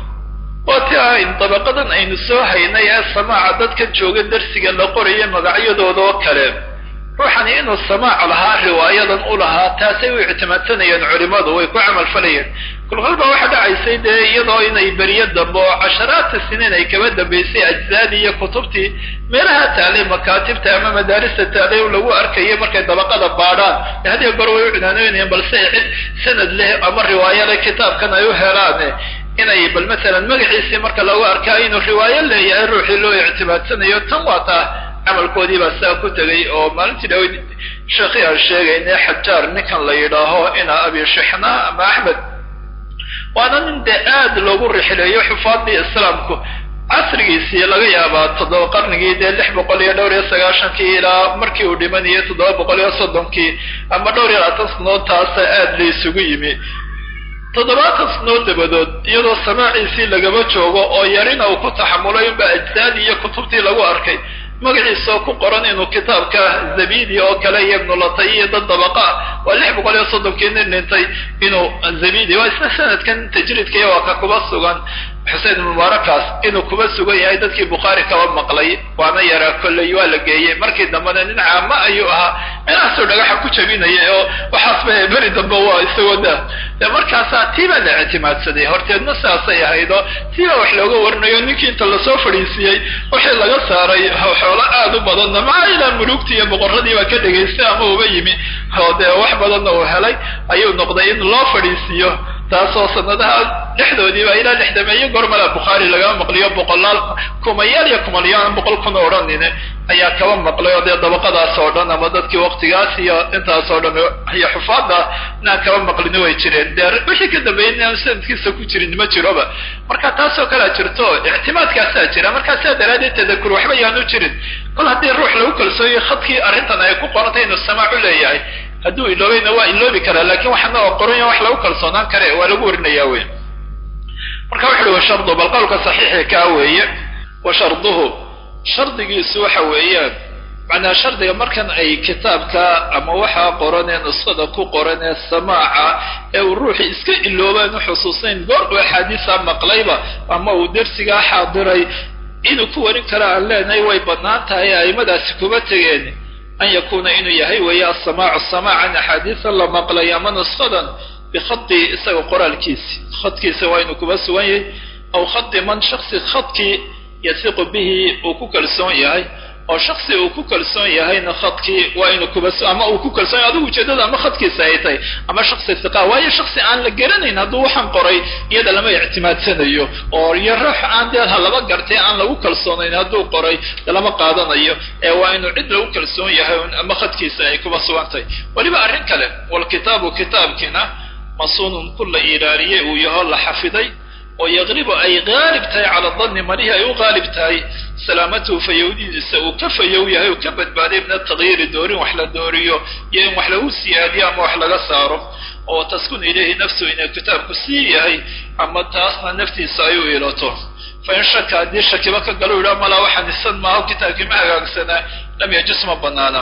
oo ti ahayn dabaqadan aynu soo haynay ee samaaca dadka jooga darsiga la qorayo magacyadooda oo kale ruuxani inuu samaac lahaa riwaayadan u lahaa taasay u ictimaadsanayeen culimmadu way ku camal falayeen kulqalba waxa dhacaysay dee iyadoo inay beriyo dambe oo casharaadka siniin ay kaba dambaysay ajsaadii iyo kutubtii meelaha taalay makaatibta ama madaarista taalay lagu arkayo markay dabaqada baadhaan hadii goor way u cinaanooyeen balse cid sanad leh ama riwaayo leh kitaabkan ay u helaan inay bal maalan magaciisii marka lagu arkaa inuu riwaayo leeyahay ruuxii loo ictimaadsanayo tan waa taa camalkoodii baa saa ku tegay oo maalintii dhaweyd sheekhii aan sheegaynay xajaar ninkan la yidhaaho ina abi shixna ama axmed waana nin dee aad loogu rixileeyo xufaadii islaamku casrigiisii laga yaabaa toddoba qarnigii dee lix boqol iyo dhowr iyo sagaashankii ilaa markii uu dhimanayay toddoba boqol iyo soddonkii ama dhowr iyo labaatan sanood taasa aad la isugu yimi toddobaatan sanood dabadood iyadoo samaaciisii lagaba joogo oo yarina uu ku taxamulay unba ajsaadii iyo kutubtii lagu arkay magaciisoo ku qoran inuu kitaabka zabidi oo kale iyo ibnulatay iyo dad dabaqa waa lix boqol iyo soddonkii nin dhintay inuu zabidi waa isna sanadkan tajriidkaiyo waa ka kuba sugan xusein mubaarakaas inuu kuba sugan yahay dadkii bukhaari kaba maqlay waana yaraa kolley waa la geeyey markii dambena nin caamo ayuu ahaa meelahaasoo dhagaxa ku jabinaya oo waxaasba beri dambe waa isagoo da de markaasaa tiibaa la ictimaadsaday horteedna saasay ahaydo tiibaa wax looga warinayo ninkii inta lasoo fadhiisiyey wixii laga saaray xoolo aad u badanna maxaa ilaa mulugtii iyo boqoradiibaa ka dhegaystay ama uba yimi oo dee wax badanna uu helay ayuu noqday in loo fadhiisiiyo taasoo sanadaha dhexdoodiiba ilaa lixdameeyo gormala bukhaari lagama maqliyo boqolaal kumayaal iyo kumalyaan boqol kun oo odhanine ayaa kaba maqlay oo dee dabaqadaas oo dhan ama dadkii waqtigaas iyo intaas oo dhan iyo xufaada inaan kaba maqlini way jireen dee wixii ka dambeeyey inaan sanadkiisa ku jirin ma jiroba marka taasoo kalea jirto ictimaadkaasaa jira markaasaa daraaddeed tadakur waxba yaanu jirin kol haddii ruux lagu kalsooyay khadkii arrintan ay ku qorantay inuu samaacu leeyahay hadduu iloobayna waa iloobi karaa lakin waxana oo qoranya wax lagu kalsoonaan kare waa lagu warinayaa wey marka wuxu uhi washardu bal qowlka saxiixi kaa weeye wa sharduhu shardigiisu waxa weeyaan macnaa shardiga markan ay kitaabka ama waxaa qoran ee nuskhada ku qoran ee samaaca ee uu ruuxi iska iloobaan u xusuusayn goor uu axaadiisa maqlayba ama uu dersigaa xaadiray inuu ku warin kara aan leenahay way bannaan tahay aimadaasi kuma tegeen an yakuuna inuu yahay weeye asamaacu samaacan axaadiisa la maqlay ama nushadan bikhadi isaga qoraalkiisi khadkiisa waa inuu kuba sugan yahay aw khadi man shaksi khadkii yasiqu bihi uu ku kalsoon yahay oo shaksi uu ku kalsoon yahayna khadkii waa inuu kuba ama uu ku kalsoon yahay adigu ujeedada ama khadkiisa ay tahay ama shaksi thiqa waayo shaksi aan la garanayn hadduu waxaan qoray iyada lama ictimaadsanayo oo iyo ruux aan dee ha laba gartay aan lagu kalsoonayn hadduu qoray lama qaadanayo ee waa inuu cid lagu kalsoon yahay ama khadkiisa ay kuba sugan tahay weliba arrin kale walkitaabu kitaabkiina masuunun kulla ilaaliye uu yaho la xafiday oo yaqlibu ay qaalib tahay cala danni marihi ay u qaalib tahay salaamatuhu fayowdidiisa uu ka fayow yahay uu ka badbaaday min atagyiiri doorin wax la dooriyo iyo in wax lagu siyaadiyo ama wax laga saaro oo taskun ilayhi nafsuhu inuu kitaabku sii yahay ama taasna naftiisa ay u ilato fain shaka haddii shakiba ka galo yidhaha malaa waxaan isan maaho kitaabkii ma hagaagsanaa lam yajus ma banaana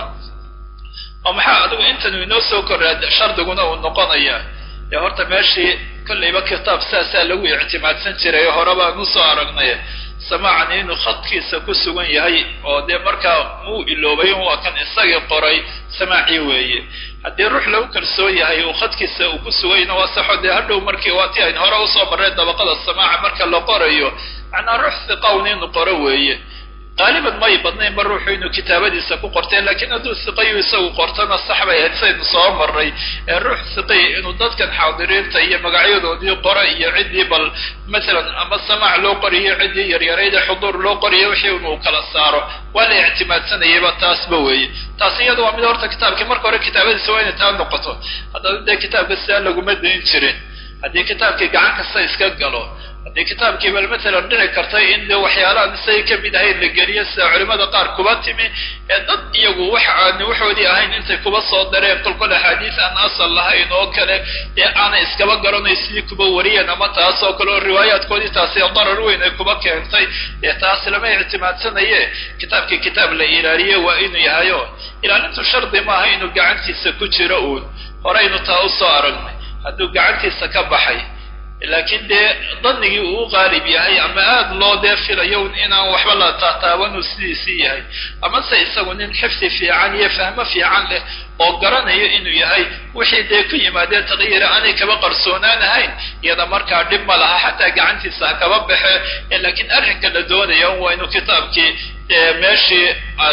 oo maxaa adigu intanu inoo soo korraa shardiguna uu noqonaya ee horta meeshii kollayba kitaab saasaa lagu ictimaadsan jiray hore baan usoo aragnay samaacan inuu khadkiisa ku sugan yahay oo dee markaa muu iloobay waa kan isagii qoray samaacii weeye haddii ruux lagu kalsoon yahay uu khadkiisa uu ku sugayna waa saxo dee hadhow markii waati ayn hore usoo marray dabaqada samaaca marka la qorayo macnaa ruux hiqawn inuu qoro weeye qaaliban may badnayn ba ruuxu inuu kitaabadiisa ku qortay laakiin hadduu siqayu isagu qortana sax bay ahayd saynu soo marray ee ruux siqay inuu dadkan xaadiriinta iyo magacyadoodii qora iyo ciddii bal masalan ama samaac loo qoriyo ciddii yaryarayda xuduur loo qoriyo wixii inuu kala saaro waa la ictimaadsanayayba taasba weeye taas iyada waa mid horta kitaabkii marka hore kitaabadiisa waa inay taa noqoto haddana dee kitaabka sidaa laguma dayn jirin haddii kitaabkii gacan kasta iska galo haddii kitaabkii bal masalan dhici kartay in dee waxyaalahan isagay ka mid ahayn la geliyo sida culimada qaar kuba timi ee dad iyagu wax aan waxoodii ahayn intay kuba soo dareen kolkol axaadiis aan asal lahayn oo kale dee aanay iskaba garanay sidii kuba wariyeen ama taas oo kale oo riwaayaadkoodii taasi darar weyn ay kuba keentay ee taas lama ictimaadsanaye kitaabkii kitaab la ilaaliye waa inuu yahayo ilaalintu shardi maaha inuu gacantiisa ku jiro uun horeynu taa usoo aragnay hadduu gacantiisa ka baxay laakiin dee danigii uu qaalib yahay ama aada loo dee filayo inaan waxba la taataabanu sidiisii yahay amase isagu nin xifdi fiican iyo fahmo fiican leh oo garanayo inuu yahay wixii dee ku yimaadee taqyiira aanay kaba qarsoonaanahayn iyada markaa dhib ma laha xataa gacantiisa ha kaba baxe laakiin arrinka la doonaya waa inuu kitaabkii meeshii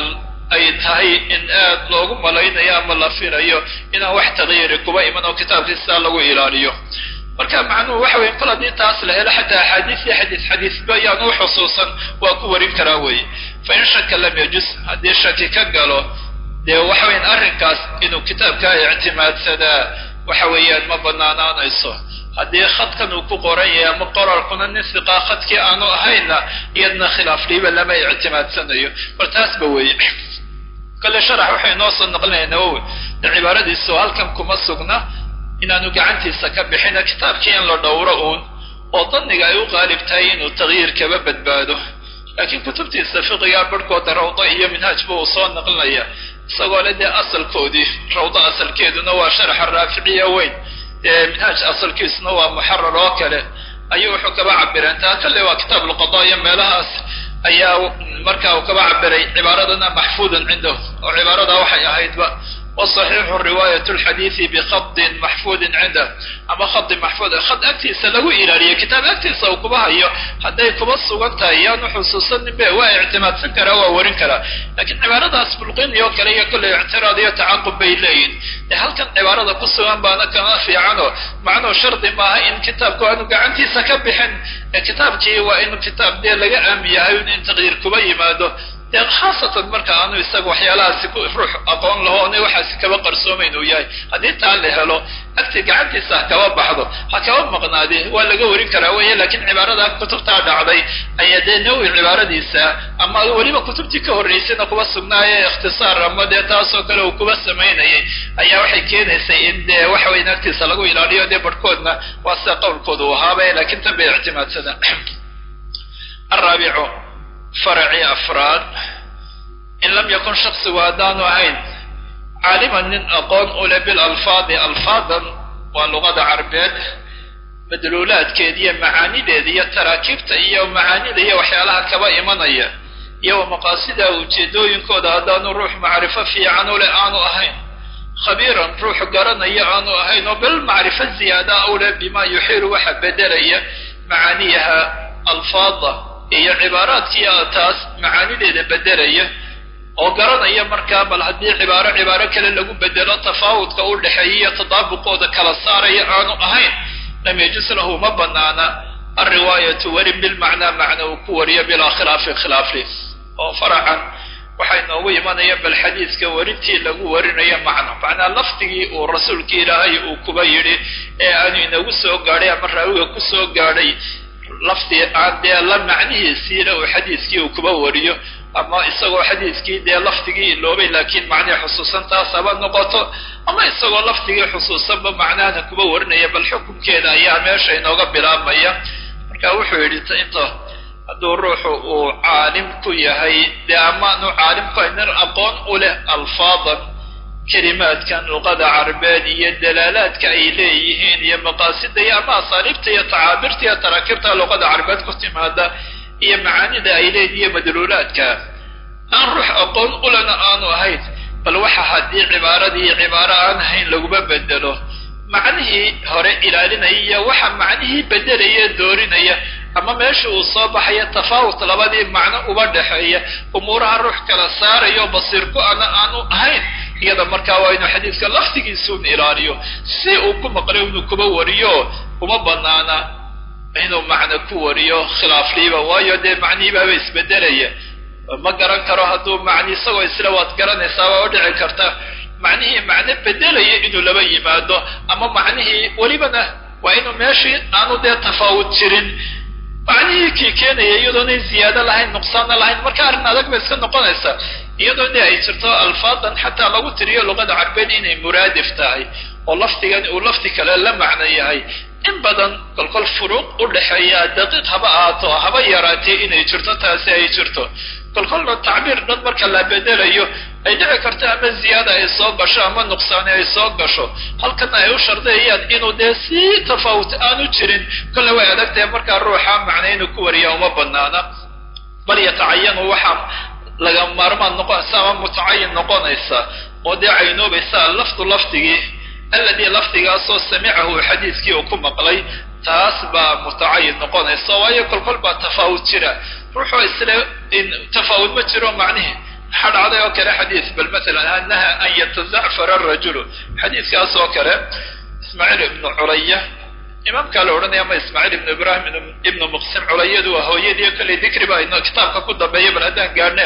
ay tahay in aad loogu malaynayo ama la filayo inaan wax taqyiiri kuba iman oo kitaabkii sidaa lagu ilaaliyo marka macnuhu waxa weeye kol haddii taas la helo xataa axaadiis iyo xadiis xadiisba ayaan u xusuusan waa ku warin karaa weeye fa in shaka lam yajus haddii shaki ka galo dee waxa weyan arrinkaas inuu kitaabkaa ictimaadsadaa waxa weeyaan ma banaanaanayso haddii khadkan uu ku qoran yahay ama qoraalkuna nin siqaa khadkii aanu ahayna iyadna khilaaf dhiiba lama ictimaadsanayo bal taasba weeye kale sharax waxay noo soo naqlinaya nawowi dee cibaaradiisu halkan kuma sugna inaanu gacantiisa ka bixina kitaabkii in la dhowro uun oo daniga ay u qaalib tahay inuu tagyiir kaba badbaado laakiin kutubtiisa fiqiga barhkooda rawda iyo minhaajba uu soo naqlinaya isagoo le dee asalkoodii rawda asalkeeduna waa sharaxa raaficiya weyn dee minhaaj asalkiisuna waa muxarar oo kale ayuu wuxuu kaba cabireen taa kale waa kitaab ulqadaa iyo meelahaas ayaa markaa uu kaba cabiray cibaaradana maxfuudan cindahu oo cibaarada waxay ahaydba وصحيح رواية الحديث بخط محفوظ عنده أما خط محفوظ خط أكتس له إلى كتاب أكتس أو كبها حتى يكبص وقتها يانو حسوسا به واعتماد سكر أو ورنكرا لكن عبارة أسبلقين يوكرية كل اعتراض يتعاقب بيلين هل كان عبارة قصوا بانا كما في عنه معنى شرط ما إن كتاب كانوا قعنتي سكبحن كتاب كي وإن كتاب دي لقى أمي هايون إن تغيير كبي ماده خاصة marka aanu isagu waxyaalahaasi ku ruux aqoon laho inay waxaasi kaba qarsoomayn uu yahay haddii taa la helo agti gacantiisa kaba baxdo ha kaba maqnaadee waa laga warin karaa weeye laakiin cibaarada kutubtaa dhacday ayaa dee nawi cibaaradiisa ama weliba kutubtii ka horreysayna kuba sugnaaye ikhtisaar ama dee taasoo kale uu kuba samaynayay ayaa waxay keenaysay in dee waxa weyn agtiisa lagu ilaaliyo dee barhkoodna waa sida qowlkooda uu ahaaba laakiin tan bay ictimaadsadaan araabicu فرعي أفراد إن لم يكن شخص وادان عين عالما من أقون أولى بالألفاظ ألفاظا واللغة عربية مدلولات كيدية معاني دي تراكيب تأية ومعاني دي وحيالها كبا إيمانية iyo maqaasida ujeedooyinkooda haddaanu ruux macrifo fiican u leh aanu ahayn khabiiran ruux garanaya aanu ahayn oo bal macrifo ziyaada u leh bima yuxiilu waxa bedelaya macaaniyaha alfaada iyo cibaaraadkiia taas macaanideeda bedelaya oo garanaya markaa bal haddii cibaaro cibaaro kale lagu bedelo tafaawudka u dhexeeya iyo tadaabuqooda kala saaraya aanu ahayn lam yajuz lahu ma banaana alriwaayatu warin bilmacnaa macna uu ku wariyo bilaa khilaafin khilaafli oo faracan waxay noogu imanaya bal xadiiska warintii lagu warinayo macno macnaa lafdigii uu rasuulka ilaahay uu kuba yidhi ee aanu inagu soo gaadhay ama raawiga ku soo gaadhay lafdi aan dee la macnihiisiina uu xadiiskii uu kuba wariyo ama isagoo xadiiskii dee lafdigii iloobay laakiin macnihii xusuusan taas haba noqoto ama isagoo lafdigii xusuusanba macnahana kuba warinaya bal xukunkeeda ayaa meesha inooga bilaabmaya marka wuxuu yidhi inta hadduu ruuxu uu caalim ku yahay dee amaanu caalim ku hay nin aqoon u leh alfaadan kelimaadkan luqada carabeed iyo dalaalaadka ay leeyihiin iyo maqaasida iyo ama asaaliibta iyo tacaabirta iyo taraakibta luqada carabeed ku timaada iyo macaanida ay leeyihin iyo madluulaadka aan ruux aqoon ulena aanu ahayn bal waxa haddii cibaaradii cibaaro aan ahayn laguma bedelo macnihii hore ilaalinaya iyo waxa macnihii bedelaya doorinaya ama meesha uu soo baxaya tafaawut labadii macno uba dhexeeya umuuraha ruux kala saarayo basiirku ana aanu ahayn iyada markaa waa inuu xadiiska laftigiisuun ilaaliyo si uu ku maqlay inuu kuba wariyo uma banaana inuu macno ku wariyo khilaafliiba waayo dee macnihiibaaba isbedelaya ma garan karo hadduu macni isagoo isla waad garanaysaa waa u dhici karta macnihii macno bedelaya inuu laba yimaado ama macnihii welibana waa inuu meeshii aanu dee tafaawud jirin macnihii kii keenaya iyadoonay ziyaado lahayn nuqsaanna lahayn marka arrin adag bay iska noqonaysa iyadoo dee ay jirto alfaadan xataa lagu tiriyo luqada carbeed inay muraadif tahay oo lafdigan uu lafdi kale la macno yahay in badan kolkol furuuq u dhexeeya daqiiq haba ahaato haba yaraatee inay jirto taasi ay jirto kolkolna tacbiir dhan marka la bedelayo ay dhici karto ama ziyaada ay soo gasho ama nuqsaani ay soo gasho halkana ay u shardayayaan inuu dee si tafaawut aanu jirin kolle way adag tahay markaa ruuxa macna inuu ku wariya uma banaana bal yatacayanu waxaa laga maarmaan noqonaysa ama mutacayin noqonaysa oo dee caynoobaysa lafdu lafdigii alladii lafdigaasoo samicahu xadiiskii uu ku maqlay taas baa mutacayin noqonaysa waayo kolkol baa tafaawud jira ruuxoo isle tafaawud ma jiro macnihi maxaa dhacday oo kale xadiis bal maalan anaha an yatazacfara arajulu xadiiskaas oo kale ismaaciil ibnu culaya imaamkaa la odhanaya ama ismaaciil ibnu ibrahim ibnu muqsim culayadu waa hooyadii kale dikri ba ino kitaabka ku dambeeya bal haddaan gaadhne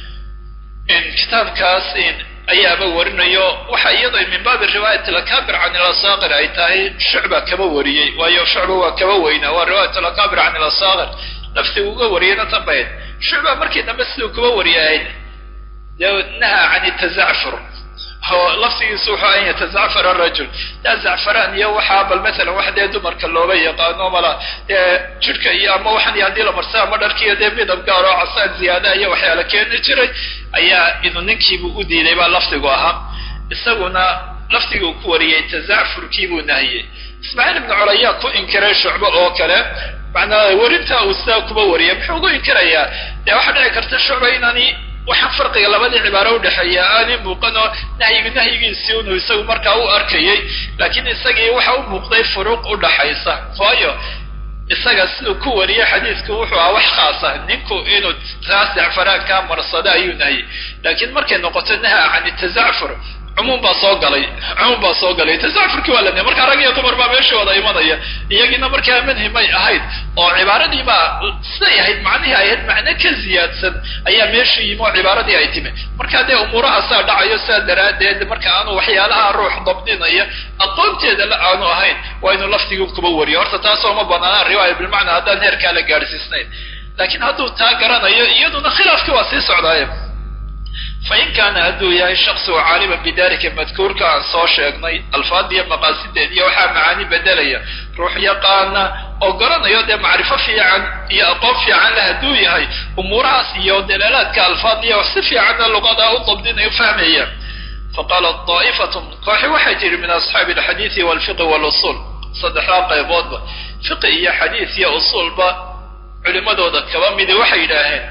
kitaabkaas ayaaba warinayo waxa iyadoo min baabi riwaayat alakabir can ilasaaqir ay tahay shucba kaba wariyey waayo shucba waa kaba weynaa waa riwaayat alakabir can ilasaaqir nafsigu uga wariyayna tan bayd shucba markii dambe siduu kuba wariyahayd naha can tazacfur laftigiisu wuxuu an yatazacfar arajul daa zacfaraan iyo waxaa bal maalan wax dee dumarka looga yaqaano mala jidhka iyo ama waxan iyo haddii la marsa ama dharkiiyo dee midab gaar oo casaan ziyaada iyo waxyaala keeni jiray ayaa inuu ninkiibuu u diiday baa lafdigu ahaa isaguna laftiguu ku wariyey tazacfurkiibuu nahiyey ismaaciil ibnu culayaa ku inkiray shucbo oo kale macnaa werintaa uu sidaa kuba wariyay muxuu ugu inkirayaa dee waxaa dhici karta shucba inaani waxaan farqiga labadii cibaaro u dhexeeya aanay muuqan oo nahyiga nahyigiisii inuu isagu markaa u arkayay laakiin isagii waxa u muuqday furuuq u dhaxaysa waayo isaga siduu ku wariyay xadiisku wuxuu ahaa wax khaasa ninku inuu taas zacfaraan kaa marsado ayuu nahiyey laakiin markay noqoto naha can tazacfur cumuum baa soo galay cumuum baa soo galay tazacfurkii waa la nahiyey marka rag iyo dumar baa meeshooda imanaya iyagiina markaa manhi may ahayd oo cibaaradii baa siday ahayd macnihii ay ahayd macno ka ziyaadsan ayaa meesha yimi oo cibaaradii ay timi marka dee umuurahaasaa dhacayo sidaa daraaddeed marka aanu waxyaalaha ruux dabdinaya aqoonteeda la aanu ahayn waa inuu laftigii kuba wariyo horta taasoo ma banaanaan riwaaya bilmacnaa haddaan heerkaa la gaadhsiisnayn laakiin hadduu taa garanayo iyaduna khilaafkii waa sii socdaaye fain kaana hadduu yahay shaksigu caaliman bidalika madkuurka aan soo sheegnay alfaadiya maqaasideed iyo waxaa macaani bedelaya ruux yaqaana oo garanayo dee macrifo fiican iyo aqoon fiican leh hadduu yahay umuurahaas iyo dalaalaadka alfaadiya si fiicanna luqada u dabdinayo fahmaya faqaalat daa'ifatun kooxi waxay jiri min asxaabi alxadiidi walfiqi walusuul saddexdaa qayboodba fiqi iyo xadiid iyo usuulba culimadooda kaba midi waxay yidhaaheen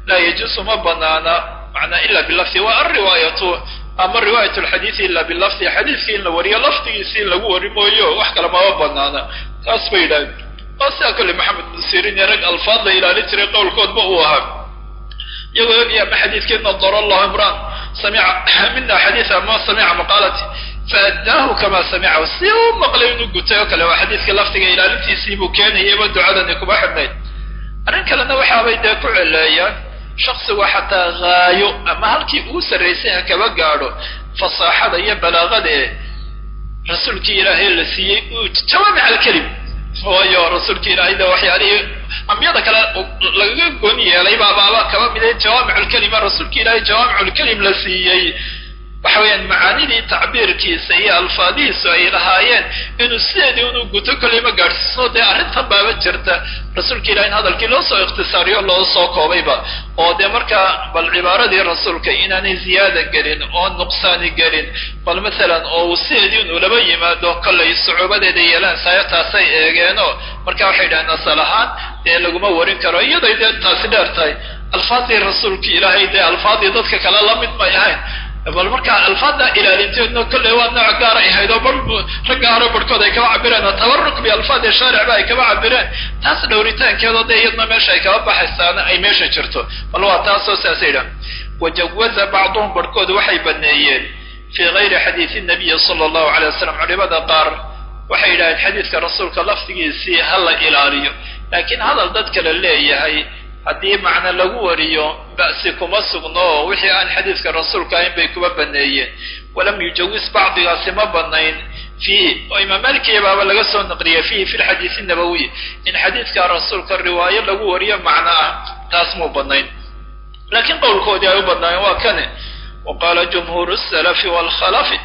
laa yajuusu ma banaana macnaa ila bilafdi waa alriwaayatu ama riwaayat alxadiidi ila bilafdi xadiidkii in la wariyo lafdigiisi in lagu wari mooyo wax kale mama banaana taas bay yidhaaheen waa sidaa kole maxamed ibnu sirin rag alfaad la ilaalin jiray qowlkoodba uu ahaa iyagoo ogaya ma xadiidkii nadara allahu imraan samica mina xadiida ma samica maqaalati faadaahu kama samicahu si u maqlay inuu gutay oo kale waa xadiidkii lafdiga ilaalintiisii buu keenayayba ducadani kuma xidhnayd arrin kalena waxaabay dee ku celeeyaan shaksigu xataa haayo ama halkii ugu sarraysay ha kaba gaadho fasaaxada iyo balaaqada ee rasuulkii ilaahay la siiyey uu jawaamic alkelim waayo rasuulkii ilaahay de waxyaalihii ambiyada kale lagaga gooni yeelay baabaaba kaba miday jawaamic alkelima rasuulkii ilaahay jawaamic alkelim la siiyey waxa weeyaan macaanidii tacbiirkiisa iyo alfaadihiisu ay lahaayeen inuu sideedii unu guto koleyma gaadhsiisno dee arrintan baaba jirta rasuulka ilahi in hadalkii loo soo ikhtisaariyo loo soo koobayba oo dee markaa bal cibaaradii rasuulka inaanay ziyaada gelin oo nuqsaani gelin bal masalan oo uu sideedii inu laba yimaado kollay sucuubadeeda yeelaan sayo taasay eegeeno marka waxay yidhahdeen asal ahaan dee laguma warin karo iyaday dee taasi dheer tahay alfaadii rasuulka ilaahay dee alfaadii dadka kale la mid may ahayn bal markaa alfaada ilaalinteedna kolley waa nooc gaar ay ahayd oo bar ragga hore barhkood ay kaba cabireen oo tabaruk bialfaadi shaaricba ay kaba cabireen taas dhowritaankeedoo dee iyadna meesha ay kaba baxaysaana ay meesha jirto bal waa taasoo saasay idhahan wajawaza bacduhum barhkood waxay baneeyeen fii gayri xadiidi nabiyi sala allahu alay wasalam culimada qaar waxay yidhaheen xadiidka rasuulka lafdigiisii ha la ilaaliyo laakiin hadal dad kale leeyahay haddii macna lagu wariyo ba'si kuma sugno wixii aan xadiidka rasuulka ahayn bay kuma baneeyeen walam yujawis bacdigaasi ma banayn fiihi oo imaam malikiya baaba laga soo naqliyay fiihi fi lxadiisi nabawiy in xadiidka rasuulka riwaayo lagu wariyo macno ah taas muu banayn laakiin qowlkoodii ay u badnaayeen waa kane waqaala jumhuuru salafi waalkhalafi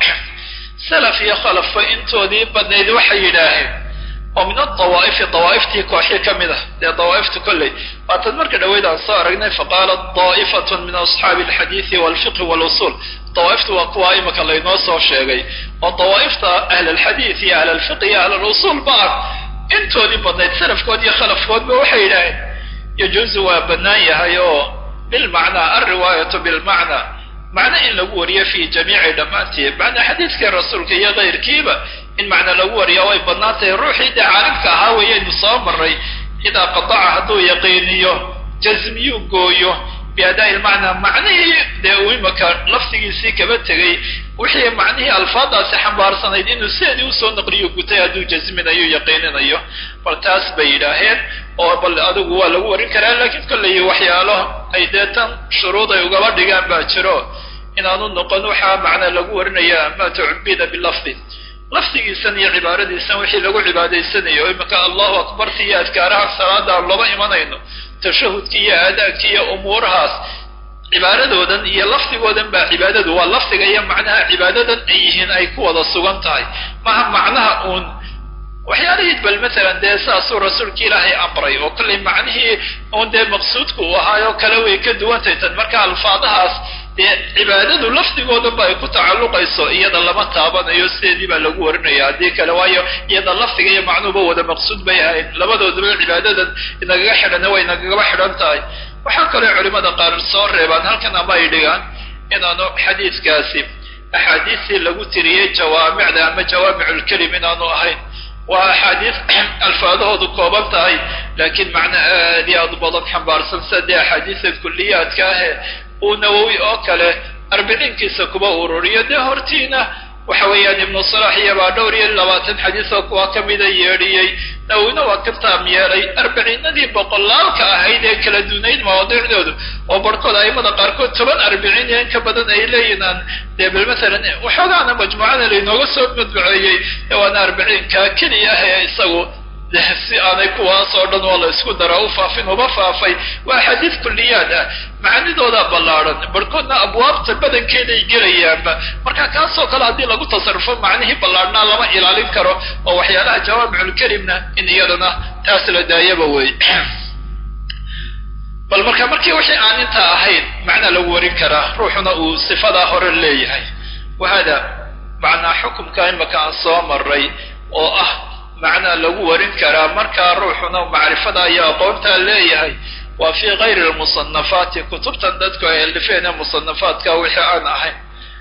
salaf iyo khalafba intoodii badnayd waxay yidhaaheen oo min adawaa'ifi dawaa'iftii kooxii ka mid ah dee dawaa'iftu kolley waatan marka dhaweyd aan soo aragnay faqaalat daa'ifatun min asxaabi alxadiidi waalfiqhi waalusuul dawaa'iftu waa kuwa imika laynoo soo sheegay oo dawaa'ifta ahl alxadiid iyo ahl alfiqh iyo ahl alusuul ba ah intoodii badnayd salafkood iyo khalafkoodba waxay yidhaaheen yajuusu waa bannaan yahay oo bilmacnaa alriwaayatu bilmacnaa macno in lagu wariyo fi jamiici dhammaantii macnaa xadiidkii rasuulka iyo kayrkiiba in macna lagu wariya way badnaan tahay ruuxii dee caalimka ahaa weeyaynu soo maray idaa qadaca hadduu yaqiiniyo jasmiyuu gooyo biadaa'i lmacnaa macnihii dee uu imaka laftigiisii kaba tegay wixii macnihii alfaadaasi xambaarsanayd inuu sideedii usoo naqliyo gutay hadduu jasminayo yaqiininayo bal taas bay yidhaaheen oo bal adigu waa lagu warin karaa laakiin kolley waxyaalo ay dee tan shuruud ay ugaba dhigaan baa jiro inaanu noqon waxaa macnaa lagu warinaya ma tucbida bilafdi lafdigiisan iyo cibaaradiisan wixii lagu cibaadaysanayo imaka allahu akbarti iyo adkaaraha salaada aan loba imanayno tashahudki iyo aadaanki iyo umuurahaas cibaaradoodan iyo lafdigoodan baa cibaadadu waa lafdiga iyo macnaha cibaadadan ay yihiin ay ku wada sugan tahay maha macnaha uun waxyaalihii bal masalan dee saasuu rasuulki ilaahay amray oo kollay macnihii uun dee maqsuudka uu ahaayoo kale way ka duwantay tan marka alfaadahaas dee cibaadadu lafdigoodan ba ay ku tacalluqayso iyada lama taabanayo sideedii baa lagu warinaya haddii kale waayo iyada lafdiga iyo macnuhuba wada maqsuud bay ahayd labadoodaba cibaadadan inagaga xidhana way nagagaba xidhan tahay waxaa kaloo culimada qaar soo reebaan halkan ama ay dhigaan inaanu xadiidkaasi axaadiistii lagu tiriyey jawaamicda ama jawaamiculkelim inaanu ahayn waa axaadiis alfaadahoodu kooban tahay laakiin macno aad iyo aad u badan xambaarsan sida dee axaadiisa kulliyaadka ahe uu nawowi oo kale arbiciinkiisa kuba ururiyo dee hortiina waxa weeyaan ibnu salax iyobaa dhowr iyo labaatan xadiis oo kuwa kamida yeedhiyey nawowina waa ka taam yeelay arbiciinadii boqolaalka ahayd ee kala dunayd mawaadiicdoodu oo barhkood aimada qaarkood toban arbiciin iyo in ka badan ay leeyihiin dee bal masalan waxoogaana majmuucada laynooga soo madbuceeyey ee waana arbiciinkaa keliya ah ee isagu si aanay kuwaas oo dhan oo la isku dara u faafin uba faafay waa xadiid kulliyaad ah macaanidooda ballaadhan barhkoodna abwaabta badankeeday gelayaanba marka kaasoo kale haddii lagu tasarufo macnihii ballaadhnaa lama ilaalin karo oo waxyaalaha jawaamiculkelimna in iyadana taas la daayaba wey bal marka markii wixii aan intaa ahayn macna lagu warin karaa ruuxuna uu sifadaa hore leeyahay wahada macnaa xukumka imaka aan soo maray oo ah macnaa lagu warin karaa markaa ruuxuna macrifada iyo aqoontaa leeyahay waa fii gayri lmusanafaati kutubtan dadku ay alifeen ee musanafaadka wixii aan ahayn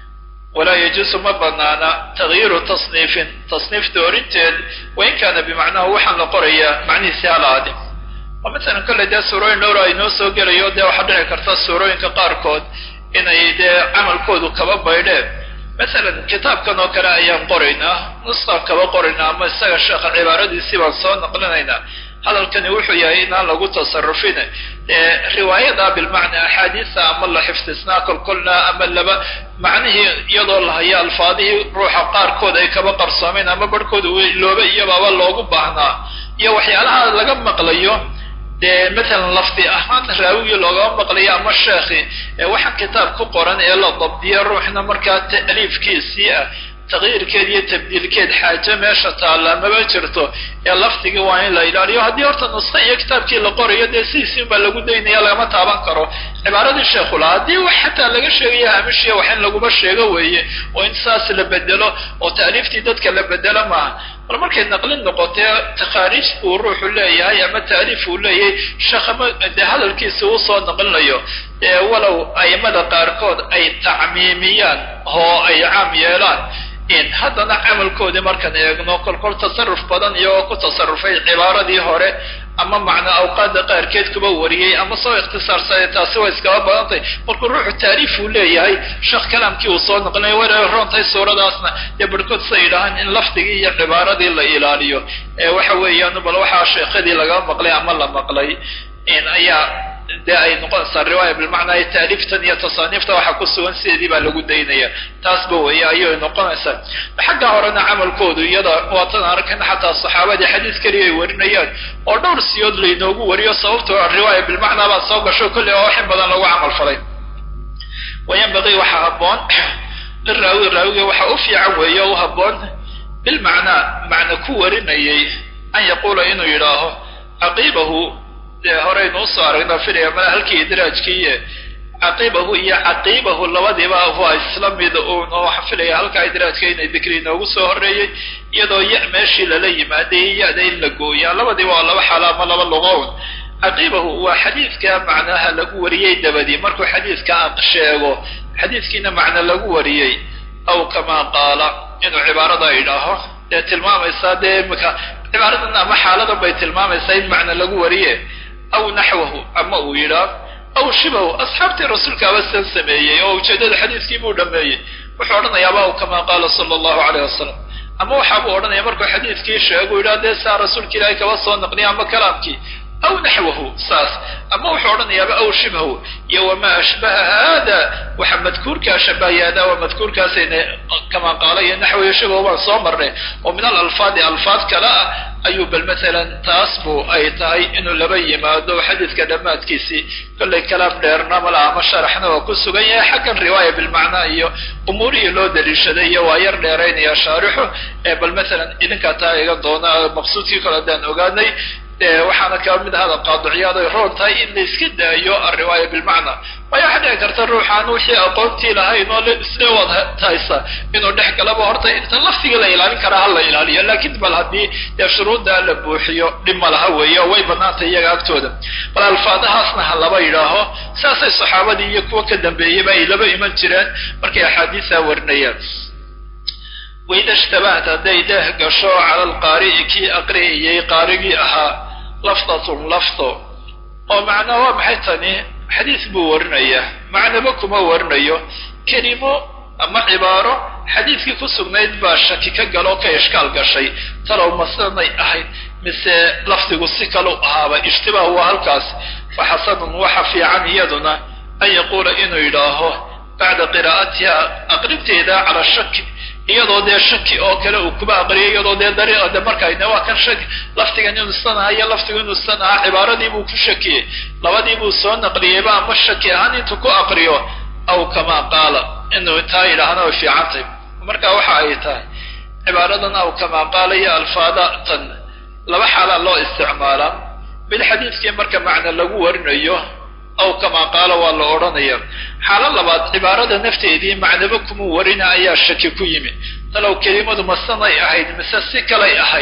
walaa yajuusu ma banaana tagyiiru tasniifin tasniif doorinteed wain kaana bimacnaha waxaan la qorayaa macnihiisi halaadi oo masalan kolley dee suurooyin dhowra ay noo soo gelayo dee waxaa dhici karta suurooyinka qaarkood inay dee camalkoodu kaba baydheen masalan kitaabkan oo kale ayaan qoraynaa nusqaan kaba qoraynaa ama isaga sheekha cibaaradiisii baan soo naqlinaynaa hadalkani wuxuu yahay inaan lagu tasarufin riwaayada bilmacnaa axaadiisa ama la xifdisnaa kolkolna ama laba macnihii iyadoo la haya alfaadihii ruuxa qaarkood ay kaba qarsoomeen ama barhkooda looba iyabaaba loogu baahnaa iyo waxyaalaha laga maqlayo dee matalan lafdi ahaan raawigii loogama maqlayo ama sheekhi waxaan kitaab ku qoran ee la dabdiya ruuxna markaa ta'liifkiisii ah tagyiirkeed iyo tabdiilkeed xaajo meesha taalla maba jirto ee lafdigii waa in la ilaaliyo haddii horta nusqa iyo kitaabkii la qorayo dee sidiisiin baa lagu daynaya lagama taaban karo cibaaradii sheekhula haddii wax xataa laga sheegayo hamishiya wax in laguma sheego weeye oo in saas la bedelo oo ta'liiftii dadka la bedelo maaha mar markay naqlin noqotee takhaariij uu ruuxu leeyahay ama ta'liif uu leeyahay sheekhama dee hadalkiisa uu soo naqlinayo ee walow aimada qaarkood ay tacmiimiyaan oo ay caam yeelaan haddana camalkoodii markaan eegno kolkol tasaruf badan iyagoo ku tasarufay cibaaradii hore ama macnaa awqaada qaarkeed kuba wariyey ama soo ikhtisaarsaday taasi way iskaba badantay markuu ruuxu taariif uu leeyahay sheekh kalaamkii uu soo noqonay wala roontahay suuradaasna dee barhkood say yidhaahaan in lafdigii iyo cibaaradii la ilaaliyo ee waxa weeyaan bal waxaa sheekhadii laga maqlay ama la maqlay ayaa dee ay noqonaysaa riwaaya bilmacnaa ee taaliiftan iyo tasaaniifta waxa ku sugan sideedii baa lagu daynaya taasba weeye ayay noqonaysaa xagga horena camalkoodu iyada waatan arkayna xataa saxaabadii xadiis keliya ay warinayaan oo dhowr siyood laynoogu wariyo sababtoo riwaaya bilmacnaa baa soo gasho kolley oo wax in badan lagu camal falay wayanbagii waxaa habboon liraawi raawiga waxa u fiican weeye u habboon bilmacnaa macna ku warinayay an yaquula inuu yidhaaho caqiibahu dee horeynu usoo aragna filaya mala halkii idraajkiiye caqiibahu iyo caqiibahu labadiiba waa isla mid uun oo waxaan filaya halkaa idraajka inay dikri inoogu soo horreeyey iyadoo ya meeshii lala yimaaday ya-da in la gooyaa labadiiba waa laba xaalo ama laba lugown caqiibahu waa xadiidka macnaha lagu wariyey dabadii markuu xadiidka sheego xadiidkiina macna lagu wariyey aw kamaa qaala inuu cibaarada idhaaho dee tilmaamaysaa dee imika cibaaradan ama xaaladan bay tilmaamaysaa in macna lagu wariye aw naxwahu ama uu yidhaah aw shibahu asxaabtii rasuulkaaba san sameeyey oo ujeedada xadiiskii buu dhameeyey wuxuu odhanayaaba aw kamaa qaala sala allahu calayh wasalam ama waxaabuu odhanaya markuu xadiidkii sheegu yidhah dee saa rasuulka ilaahay kaba soo naqliya ama kalaamkii aw naxwahu saas ama wuxuu odhanayaaba aw shibhahu iyo wamaa ashbaha haada waxa madkuurkaa shabahayaada waa madkuurkaasayna kamaa qaala iyo naxwa iyo shibhahu baan soo marnay oo min alalfaadi alfaad kale ah ayuu bal masalan taas bu ay tahay inuu laba yimaado xadiidka dhammaadkiisii kollay kalaam dheerna mala ama sharaxna waa ku sugan yahay xaggan riwaaya bilmacnaa iyo umuurihii loo daliishaday iyo waa yar dheeraynaya shaarixu ee bal masalan idinkaa taa iga doona maqsuudkii kale haddaan ogaanay waxaana ka mid ahada qaadiciyaad ay roon tahay in la iska daayo alriwaaya bilmacnaa waayo waxaa dhici karta ruuxaan wixii aqoontii lahayn oo isla wad haysa inuu dhex galaba horta inta laftiga la ilaalin karaa ha la ilaaliyo laakiin bal haddii dee shuruudda la buuxiyo dhib ma laha weeye oo way banaantay iyaga agtooda bal alfaadahaasna ha laba yidhaaho saasay saxaabadii iyo kuwa ka dambeeyeyba ay laba iman jireen markay axaadiisaa warinayaan waida ishtabahta hadday deeh gasho cala alqaari'i kii aqri'iyey qaarigii ahaa lafdatun lafdo oo macnaa waa maxay tani xadiis buu warinayaa macnaba kuma warinayo kelimo ama cibaaro xadiiskii ku sugnayd baa shaki ka galoo ka ishkaal gashay talow masanay ahayd mise lafdigu si kalau ahaaba ishtibaah waa halkaas fa xasanun waxa fiican iyaduna an yaquula inuu yidhaaho bacda qiraa'atiha aqrinteeda cala shaki iyadoo dee shaki oo kale uu kuba aqriyay iyadoo dee dariiqade markayna waa kan shaki laftigan inuu san aha iyo laftigu inuu san ahaa cibaaradii buu ku shakiyey labadii buu soo naqliyeyba ama shaki ahaan intuu ku aqriyo aw kamaa qaala inuu taa yidhaahna way fiicantay marka waxa ay tahay cibaaradan aw kamaa qaala iyo alfaadatan laba xaalaa loo isticmaalaa mid xadiidkii marka macna lagu warinayo aw kamaa qaala waa la odhanaya xaalo labaad cibaarada nafteedii macnaba kuma warina ayaa shaki ku yimi talow kelimadu masanay ahayd mise si kalay ahayd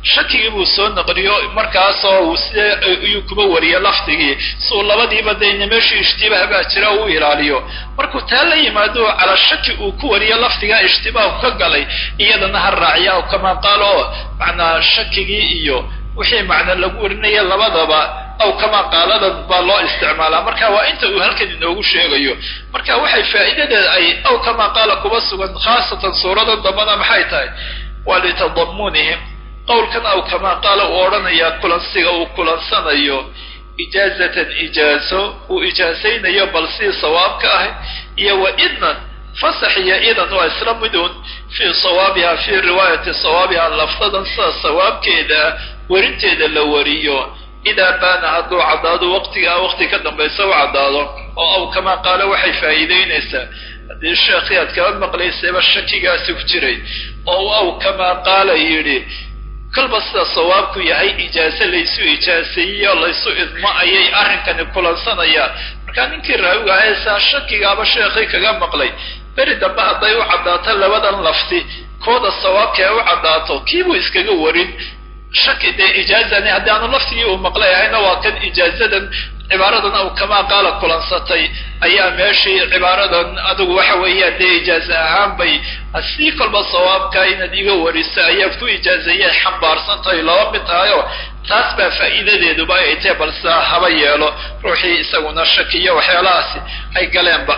shakigii buu soo naqliyo markaasoo uu sida ayuu kuba wariyo lafdigii suu labadiiba dayna meeshii ishtibaah baa jira uu ilaaliyo markuu taa la yimaado cala shaki uu ku wariyo lafdigaa ishtibaah ka galay iyadana ha raaciya oo kama qaalo macnaa shakigii iyo wixii macna lagu warinaya labadaba aw kama qaaladan baa loo isticmaalaa marka waa inta uu halkan inoogu sheegayo marka waxay faa'iidadeeda ay aw kama qaala kuba sugan khaasatan suurada dambana maxay tahay waa litadammunihim qowlkan aw kama qaala uu odhanayaa kulansiga uu kulansanayo ijaazatan ijaaso uu ijaasaynayo bal sii sawaabka ah iyo wa idnan fasax iyo idan waa isla midun fii sawaabiha fii riwaayati sawaabiha lafdadan sida sawaabkeeda warinteeda la wariyo idaa baana hadduu caddaado waqtigaa waqti ka dambaysa u caddaado oo aw kama qaala waxay faa'iidaynaysaa haddii sheekhi aad kaba maqlaysayba shakigaasi ku jiray oo aw kama qaala yidhi kolba sida sawaabku yahay ijaaso laysu ijaaseeyo laysu idmo ayay arrinkani kulansanayaan markaa ninkii raawiga ahaysaa shakigaaba sheekhi kaga maqlay beri dambe hadday u caddaato labadan lafti kooda sawaabka ee u caddaato kiibuu iskaga warin shaki dee ijaazani haddii aanu laftigii uu maqlay ahayna waa kan ijaazadan cibaaradan aw kama qaala kulansatay ayaa meeshii cibaaradan adigu waxa weeyaan dee ijaaza ahaan bay asii kolba sawaabka inaad iga warisa ayaad ku ijaazeeyay xambaarsantahay laba mid tahayo taas baa faa'iidadeeduba ay tahay balse haba yeelo ruuxii isaguna shakiyo waxyaalahaasi ay galeenba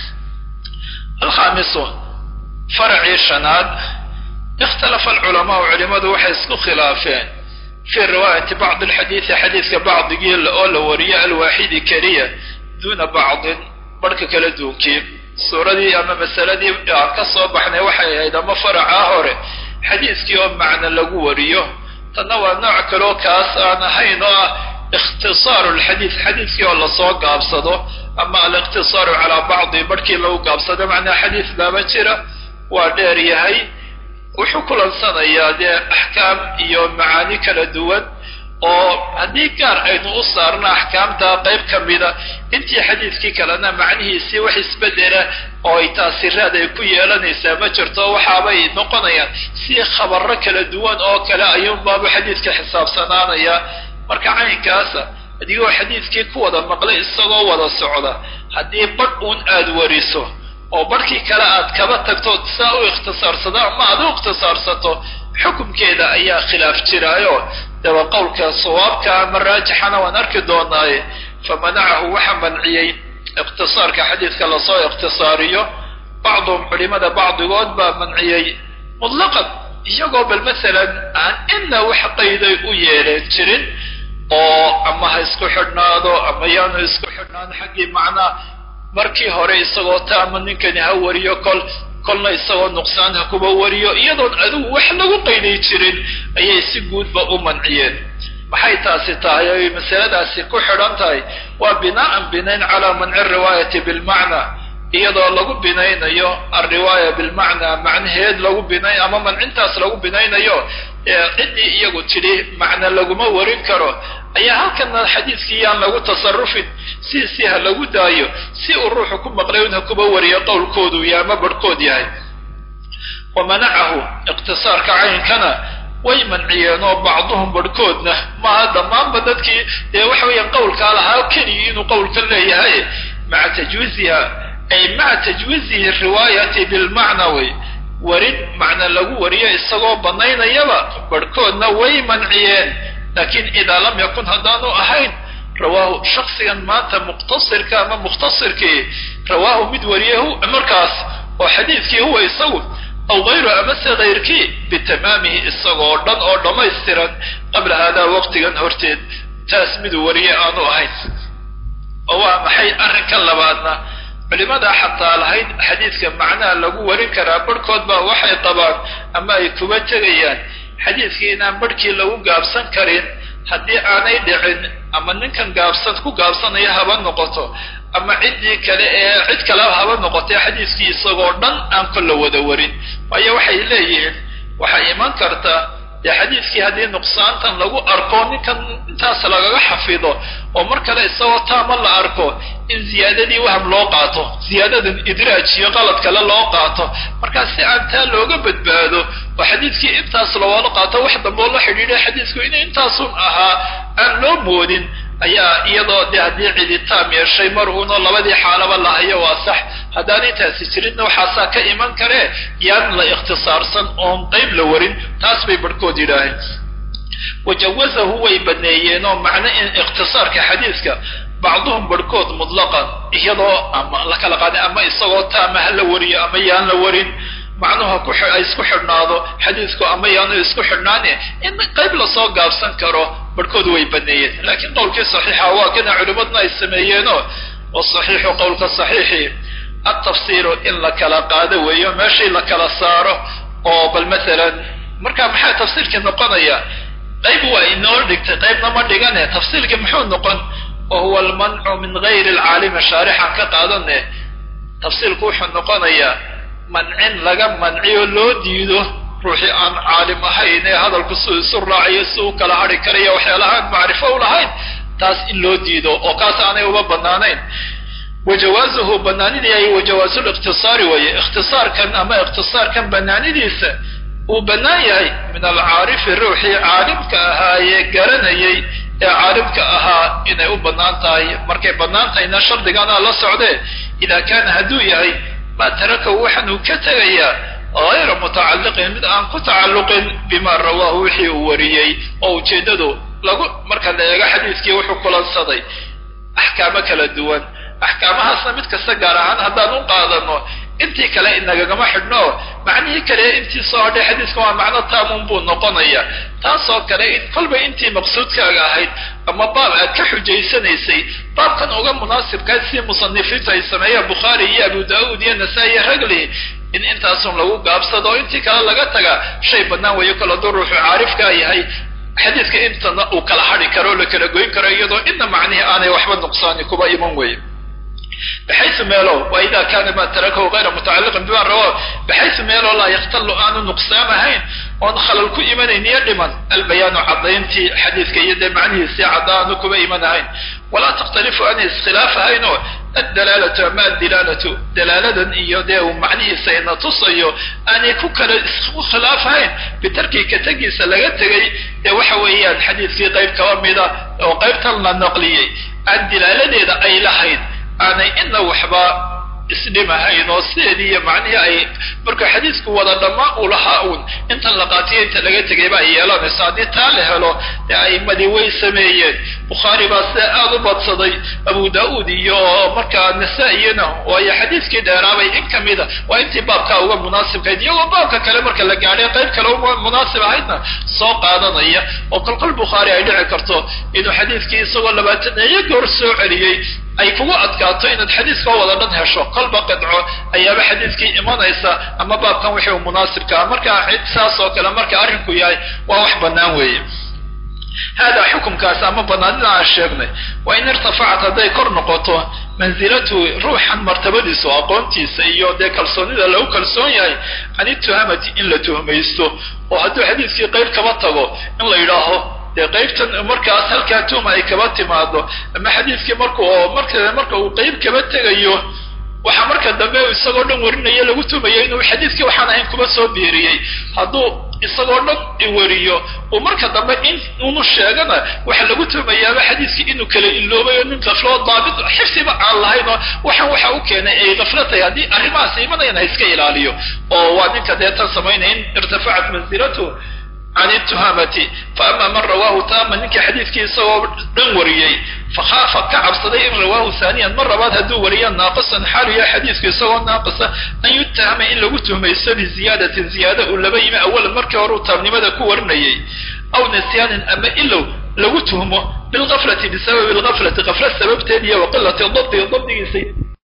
alkhaamisu faracii shanaad اختلف العلماء علماء waxay isku khilaafeen في رواية بعض الحديث حديث بعض قيل أول ورياء الواحد كريه دون بعض بركة كلا دوكي سورة دي أما مسألة دي كصوبحنا وحي إذا ما فرع آهره حديث كيوم معنى لقو وريه تنوى نوع كلو كاس أنا حينا اختصار الحديث حديث كيوم الله صوق قابصده أما الاقتصار على بعض بركي لو قابصده معنى حديث لا بجرة وداري هاي wuxuu kulansanayaa dee axkaam iyo macaani kala duwan oo haddii gaar aynu u saarno axkaamta qayb ka mida intii xadiidkii kalena macnihiisii wax isbedela oo ay taasiraad ay ku yeelanaysaa ma jirto waxaabay noqonayaan si khabarro kala duwan oo kale ayuunbaabu xadiidka xisaabsanaanaya marka caynkaasa adigoo xadiidkii ku wada maqlay isagoo wada socda haddii badh uun aada wariso oo barkii kale aad kaba tagto saa u ikhtisaarsado ama aad u ikhtisaarsato xukumkeeda ayaa khilaaf jiraayo daba qowlka sawaabka ama raajixana waan arki doonaaye famanacahu waxa manciyey ikhtisaarka xadiidka lasoo ikhtisaariyo bacduhum culimada bacdigood baa manciyey mutlaqan iyagoo bal masalan aan ina wax qayday u yeeleen jirin oo ama ha isku xidhnaado ama yaanu isku xidhnaan xaggii macnaa markii hore isagoo taama ninkani ha wariyo kol kolna isagoo nuqsaan ha kuba wariyo iyadoon adigu wax lagu qayday jirin ayay si guudba u manciyeen maxay taasi tahay ay masaladaasi ku xidhan tahay waa binaa'an binayn calaa manci riwaayati bilmacna iyadoo lagu binaynayo alriwaaya bilmacna macnaheed lagu binay ama mancintaas lagu binaynayo ciddii iyagu tidhi macna laguma warin karo ayaa halkana xadiidkii yaan lagu tasarufin si si ha lagu daayo si uu ruuxu ku maqlay inuu kuba wariyo qowlkoodu yaa ma barhkood yahay wamanacahu iqtisaarka caynkana way manciyeenoo bacduhum barhkoodna maaha dhammaanba dadkii dee waxa weeyaan qowlkaa lahaa keligii inuu qowlka leeyahay maca tajwiiziha ay maca tajwiizihi riwaayati bilmacna way warid macna lagu wariyo isagoo banaynayaba barhkoodna way manciyeen لكن إذا لم يكن هدانو أهين رواه شخصيا مات مقتصر كما مختصر كي رواه مدوريه أمركاس وحديث كي هو يسوي أو غيره أمس غير كي بتمامه الصغور دان أو دما يسترن قبل هذا وقت هرتين تاس مدوريه آنو أهين أو محي أرنك اللبادنا لماذا حتى لهين حديث كمعنى لقو ورين كرابر كودبا وحي طبعا أما يكوبت تغيان xadiidkii inaan barhkii lagu gaabsan karin haddii aanay dhicin ama ninkan gaabsan ku gaabsanaya haba noqoto ama ciddii kale ee cid kale haba noqotay xadiidkii isagoo dhan aan kolla wada warin waayo waxay leeyihiin waxay iman kartaa dee xadiidkii haddii nuqsaantan lagu arko ninkan intaas lagaga xafido oo mar kale isagoo taama la arko in ziyaadadii waham loo qaato ziyaadadan idraaj iyo qalad kale loo qaato markaa si aan taa looga badbaado oo xadiidkii intaas lawada qaato wax damboo la xidhiidhay xadiidku inay intaasun ahaa aan loo moodin ayaa iyadoo dee haddii ciditaam yeeshay mar uno labadii xaalaba lahayo waa sax haddaan intaasi jirinna waxaasaa ka iman karee yaan la ikhtisaarsan oon qayb la warin taas bay barhkood yidhaaheen wajawazahu way baneeyeenoo macno in ikhtisaarka xadiidka bacduhum barhkood mutlaqan iyadoo ama la kala qaadin ama isagoo taama ha la wariyo ama yaan la warin macnuha ku ay isku xidhnaado xadiidku ama yaanu isku xidhnaane in qayb lasoo gaabsan karo barhkood way baneeyeen laakiin qowlkii saxiixa waa kana culimmadna ay sameeyeenoo wasaxiixu qowlka saxiixi atafsiiru in la kala qaado weeyo meeshii la kala saaro oo bal maalan markaa maxaa tafsiirkii noqonaya qayb waa inoo dhigtay qaybna ma dhigane tafsiirkii muxuu noqon wahuwa almancu min gayri alcaalimi shaarixan ka qaadane tafsiirku wuxuu noqonayaa mancin laga manciyo loo diido ruuxii aan caalim ahayn ee hadalku suu isu raacayo si u kala hadhi karayo waxyaalahaan macrifo u lahayn taas in loo diido oo kaas aanay uba banaanayn wajawaazuhu banaanidii ay wajawaazu likhtisaari weeye ikhtisaarkan ama ikhtisaarkan banaanidiisa uu bannaan yahay min alcaarifi ruuxii caalimka ahaayee garanayay ee caalimka ahaa inay u bannaan tahay markay bannaan tahayna shardigaana la socdee idaa kaana hadduu yahay maa tarakahu waxaanuu ka tegayaa hayra mutacalliqin mid aan ku tacalluqin bimaa rawaahu wixii uu wariyey oo ujeeddadu lagu marka la eego xadiidkii wuxuu kulansaday axkaamo kala duwan axkaamahaasna mid kasta gaar ahaan haddaan u qaadano intii kale inagagama xidhno macnihii kale intii soo hadhay xadiidka waa macno taamun buu noqonaya taasoo kale kolbay intii maqsuudkaaga ahayd ama baab aad ka xujaysanaysay baabkan uga munaasibkaa si musanifiintu ay sameeyaan bukhaari iyo abu daa'uud iyo nasaa-i ragli in intaasun lagu gaabsado oo intii kale laga taga shay bannaan weeyo kala duu ruuxu caarifkaa yahay xadiidka intana uu kala hadhi karo o la kala goyn karo iyadoo inna macnihii aanay waxba nuqsaani kuba iman weeye بحيث ميلو وإذا كان ما تركه غير متعلق بما رواه بحيث ميلو لا يختل آن نقسام هين ونخل الكو إيمان يلمن البيان عضينتي حديث كيد معنيه سيعضان كما إيمان هين ولا تختلف عن الخلاف هين الدلالة ما الدلالة دلالة إيو ديو معنيه سينا تصيو أن يكون خلاف هين بتركي كتجي سلغتغي وحويان حديث في قيب كوامدا وقيب تلنا النقلية الدلالة دي أي لحين aanay ina waxba isdhimahayn oo sideediiyo macnihii ay marka xadiidku wada dhammaan uu lahaa uun intan la qaatiyo inta laga tegay baa yeelanaysa haddii taa la helo dee a'imadii way sameeyeen bukhaari baa sida aada u badsaday abu daa'uud iyo markaa nasaa-iyana waayo xadiidkii dheeraabay in ka mida waa intii baabkaa uga munaasibkayd iyagoo baabka kale marka la gaadhay qayb kale uga munaasib ahaydna soo qaadanaya oo kolkol bukhaari ay dhici karto inuu xadiidkii isagoo labaataneeyo goor soo celiyey ay kugu adkaato inaad xadiiska wada dhan hesho kolba qidco ayaaba xadiiskii imanaysa ama baabkan wixii uu munaasibkaa markaa cid saas oo kale marka arrinku yahay waa wax bannaan weeye hada xukumkaas ama banaanida aan sheegnay waa in irtafacat hadday kor noqoto mansilatu ruuxan martabadiisu aqoontiisa iyo dee kalsoonida lagu kalsoon yahay can ituhamati in la tuhmaysto oo hadduu xadiiskii qayb kaba tago in la yidhaaho dee qaybtan markaas halkaa tuhma ay kaba timaado ama xadiiskii marka oo marka marka uu qayb kaba tegayo waxaa marka dambe isagoo dhan warinaya lagu tumayo inuu xadiiskii waxaan ahayn kuba soo biiriyey hadduu isagoo dhan wariyo uu marka dambe in unu sheegana waxa lagu tumayaaba xadiiskii inuu kala iloobayo nin qafloo daabit xifsiba aan lahayn oo waxaan waxa u keenay ay qaflatay haddii arrimahaas imanayana iska ilaaliyo oo waa ninka deetan samaynayn irtafacat mansilatu عن التهامة فأما من رواه تاما منك حديث كي سوى دنوريي فخاف كعب صدي إن رواه ثانيا مرة بعد هدو وريا ناقصا حال يا حديث كي سوى ناقصا أن يتهم إن لو تهم يسبي زيادة زيادة ولا بيما أول مركة وروتام لماذا كورنيي أو نسيان أما إلا لو تهمه بالغفلة بسبب الغفلة غفلة سبب تانية وقلة الضبط الضبط سيد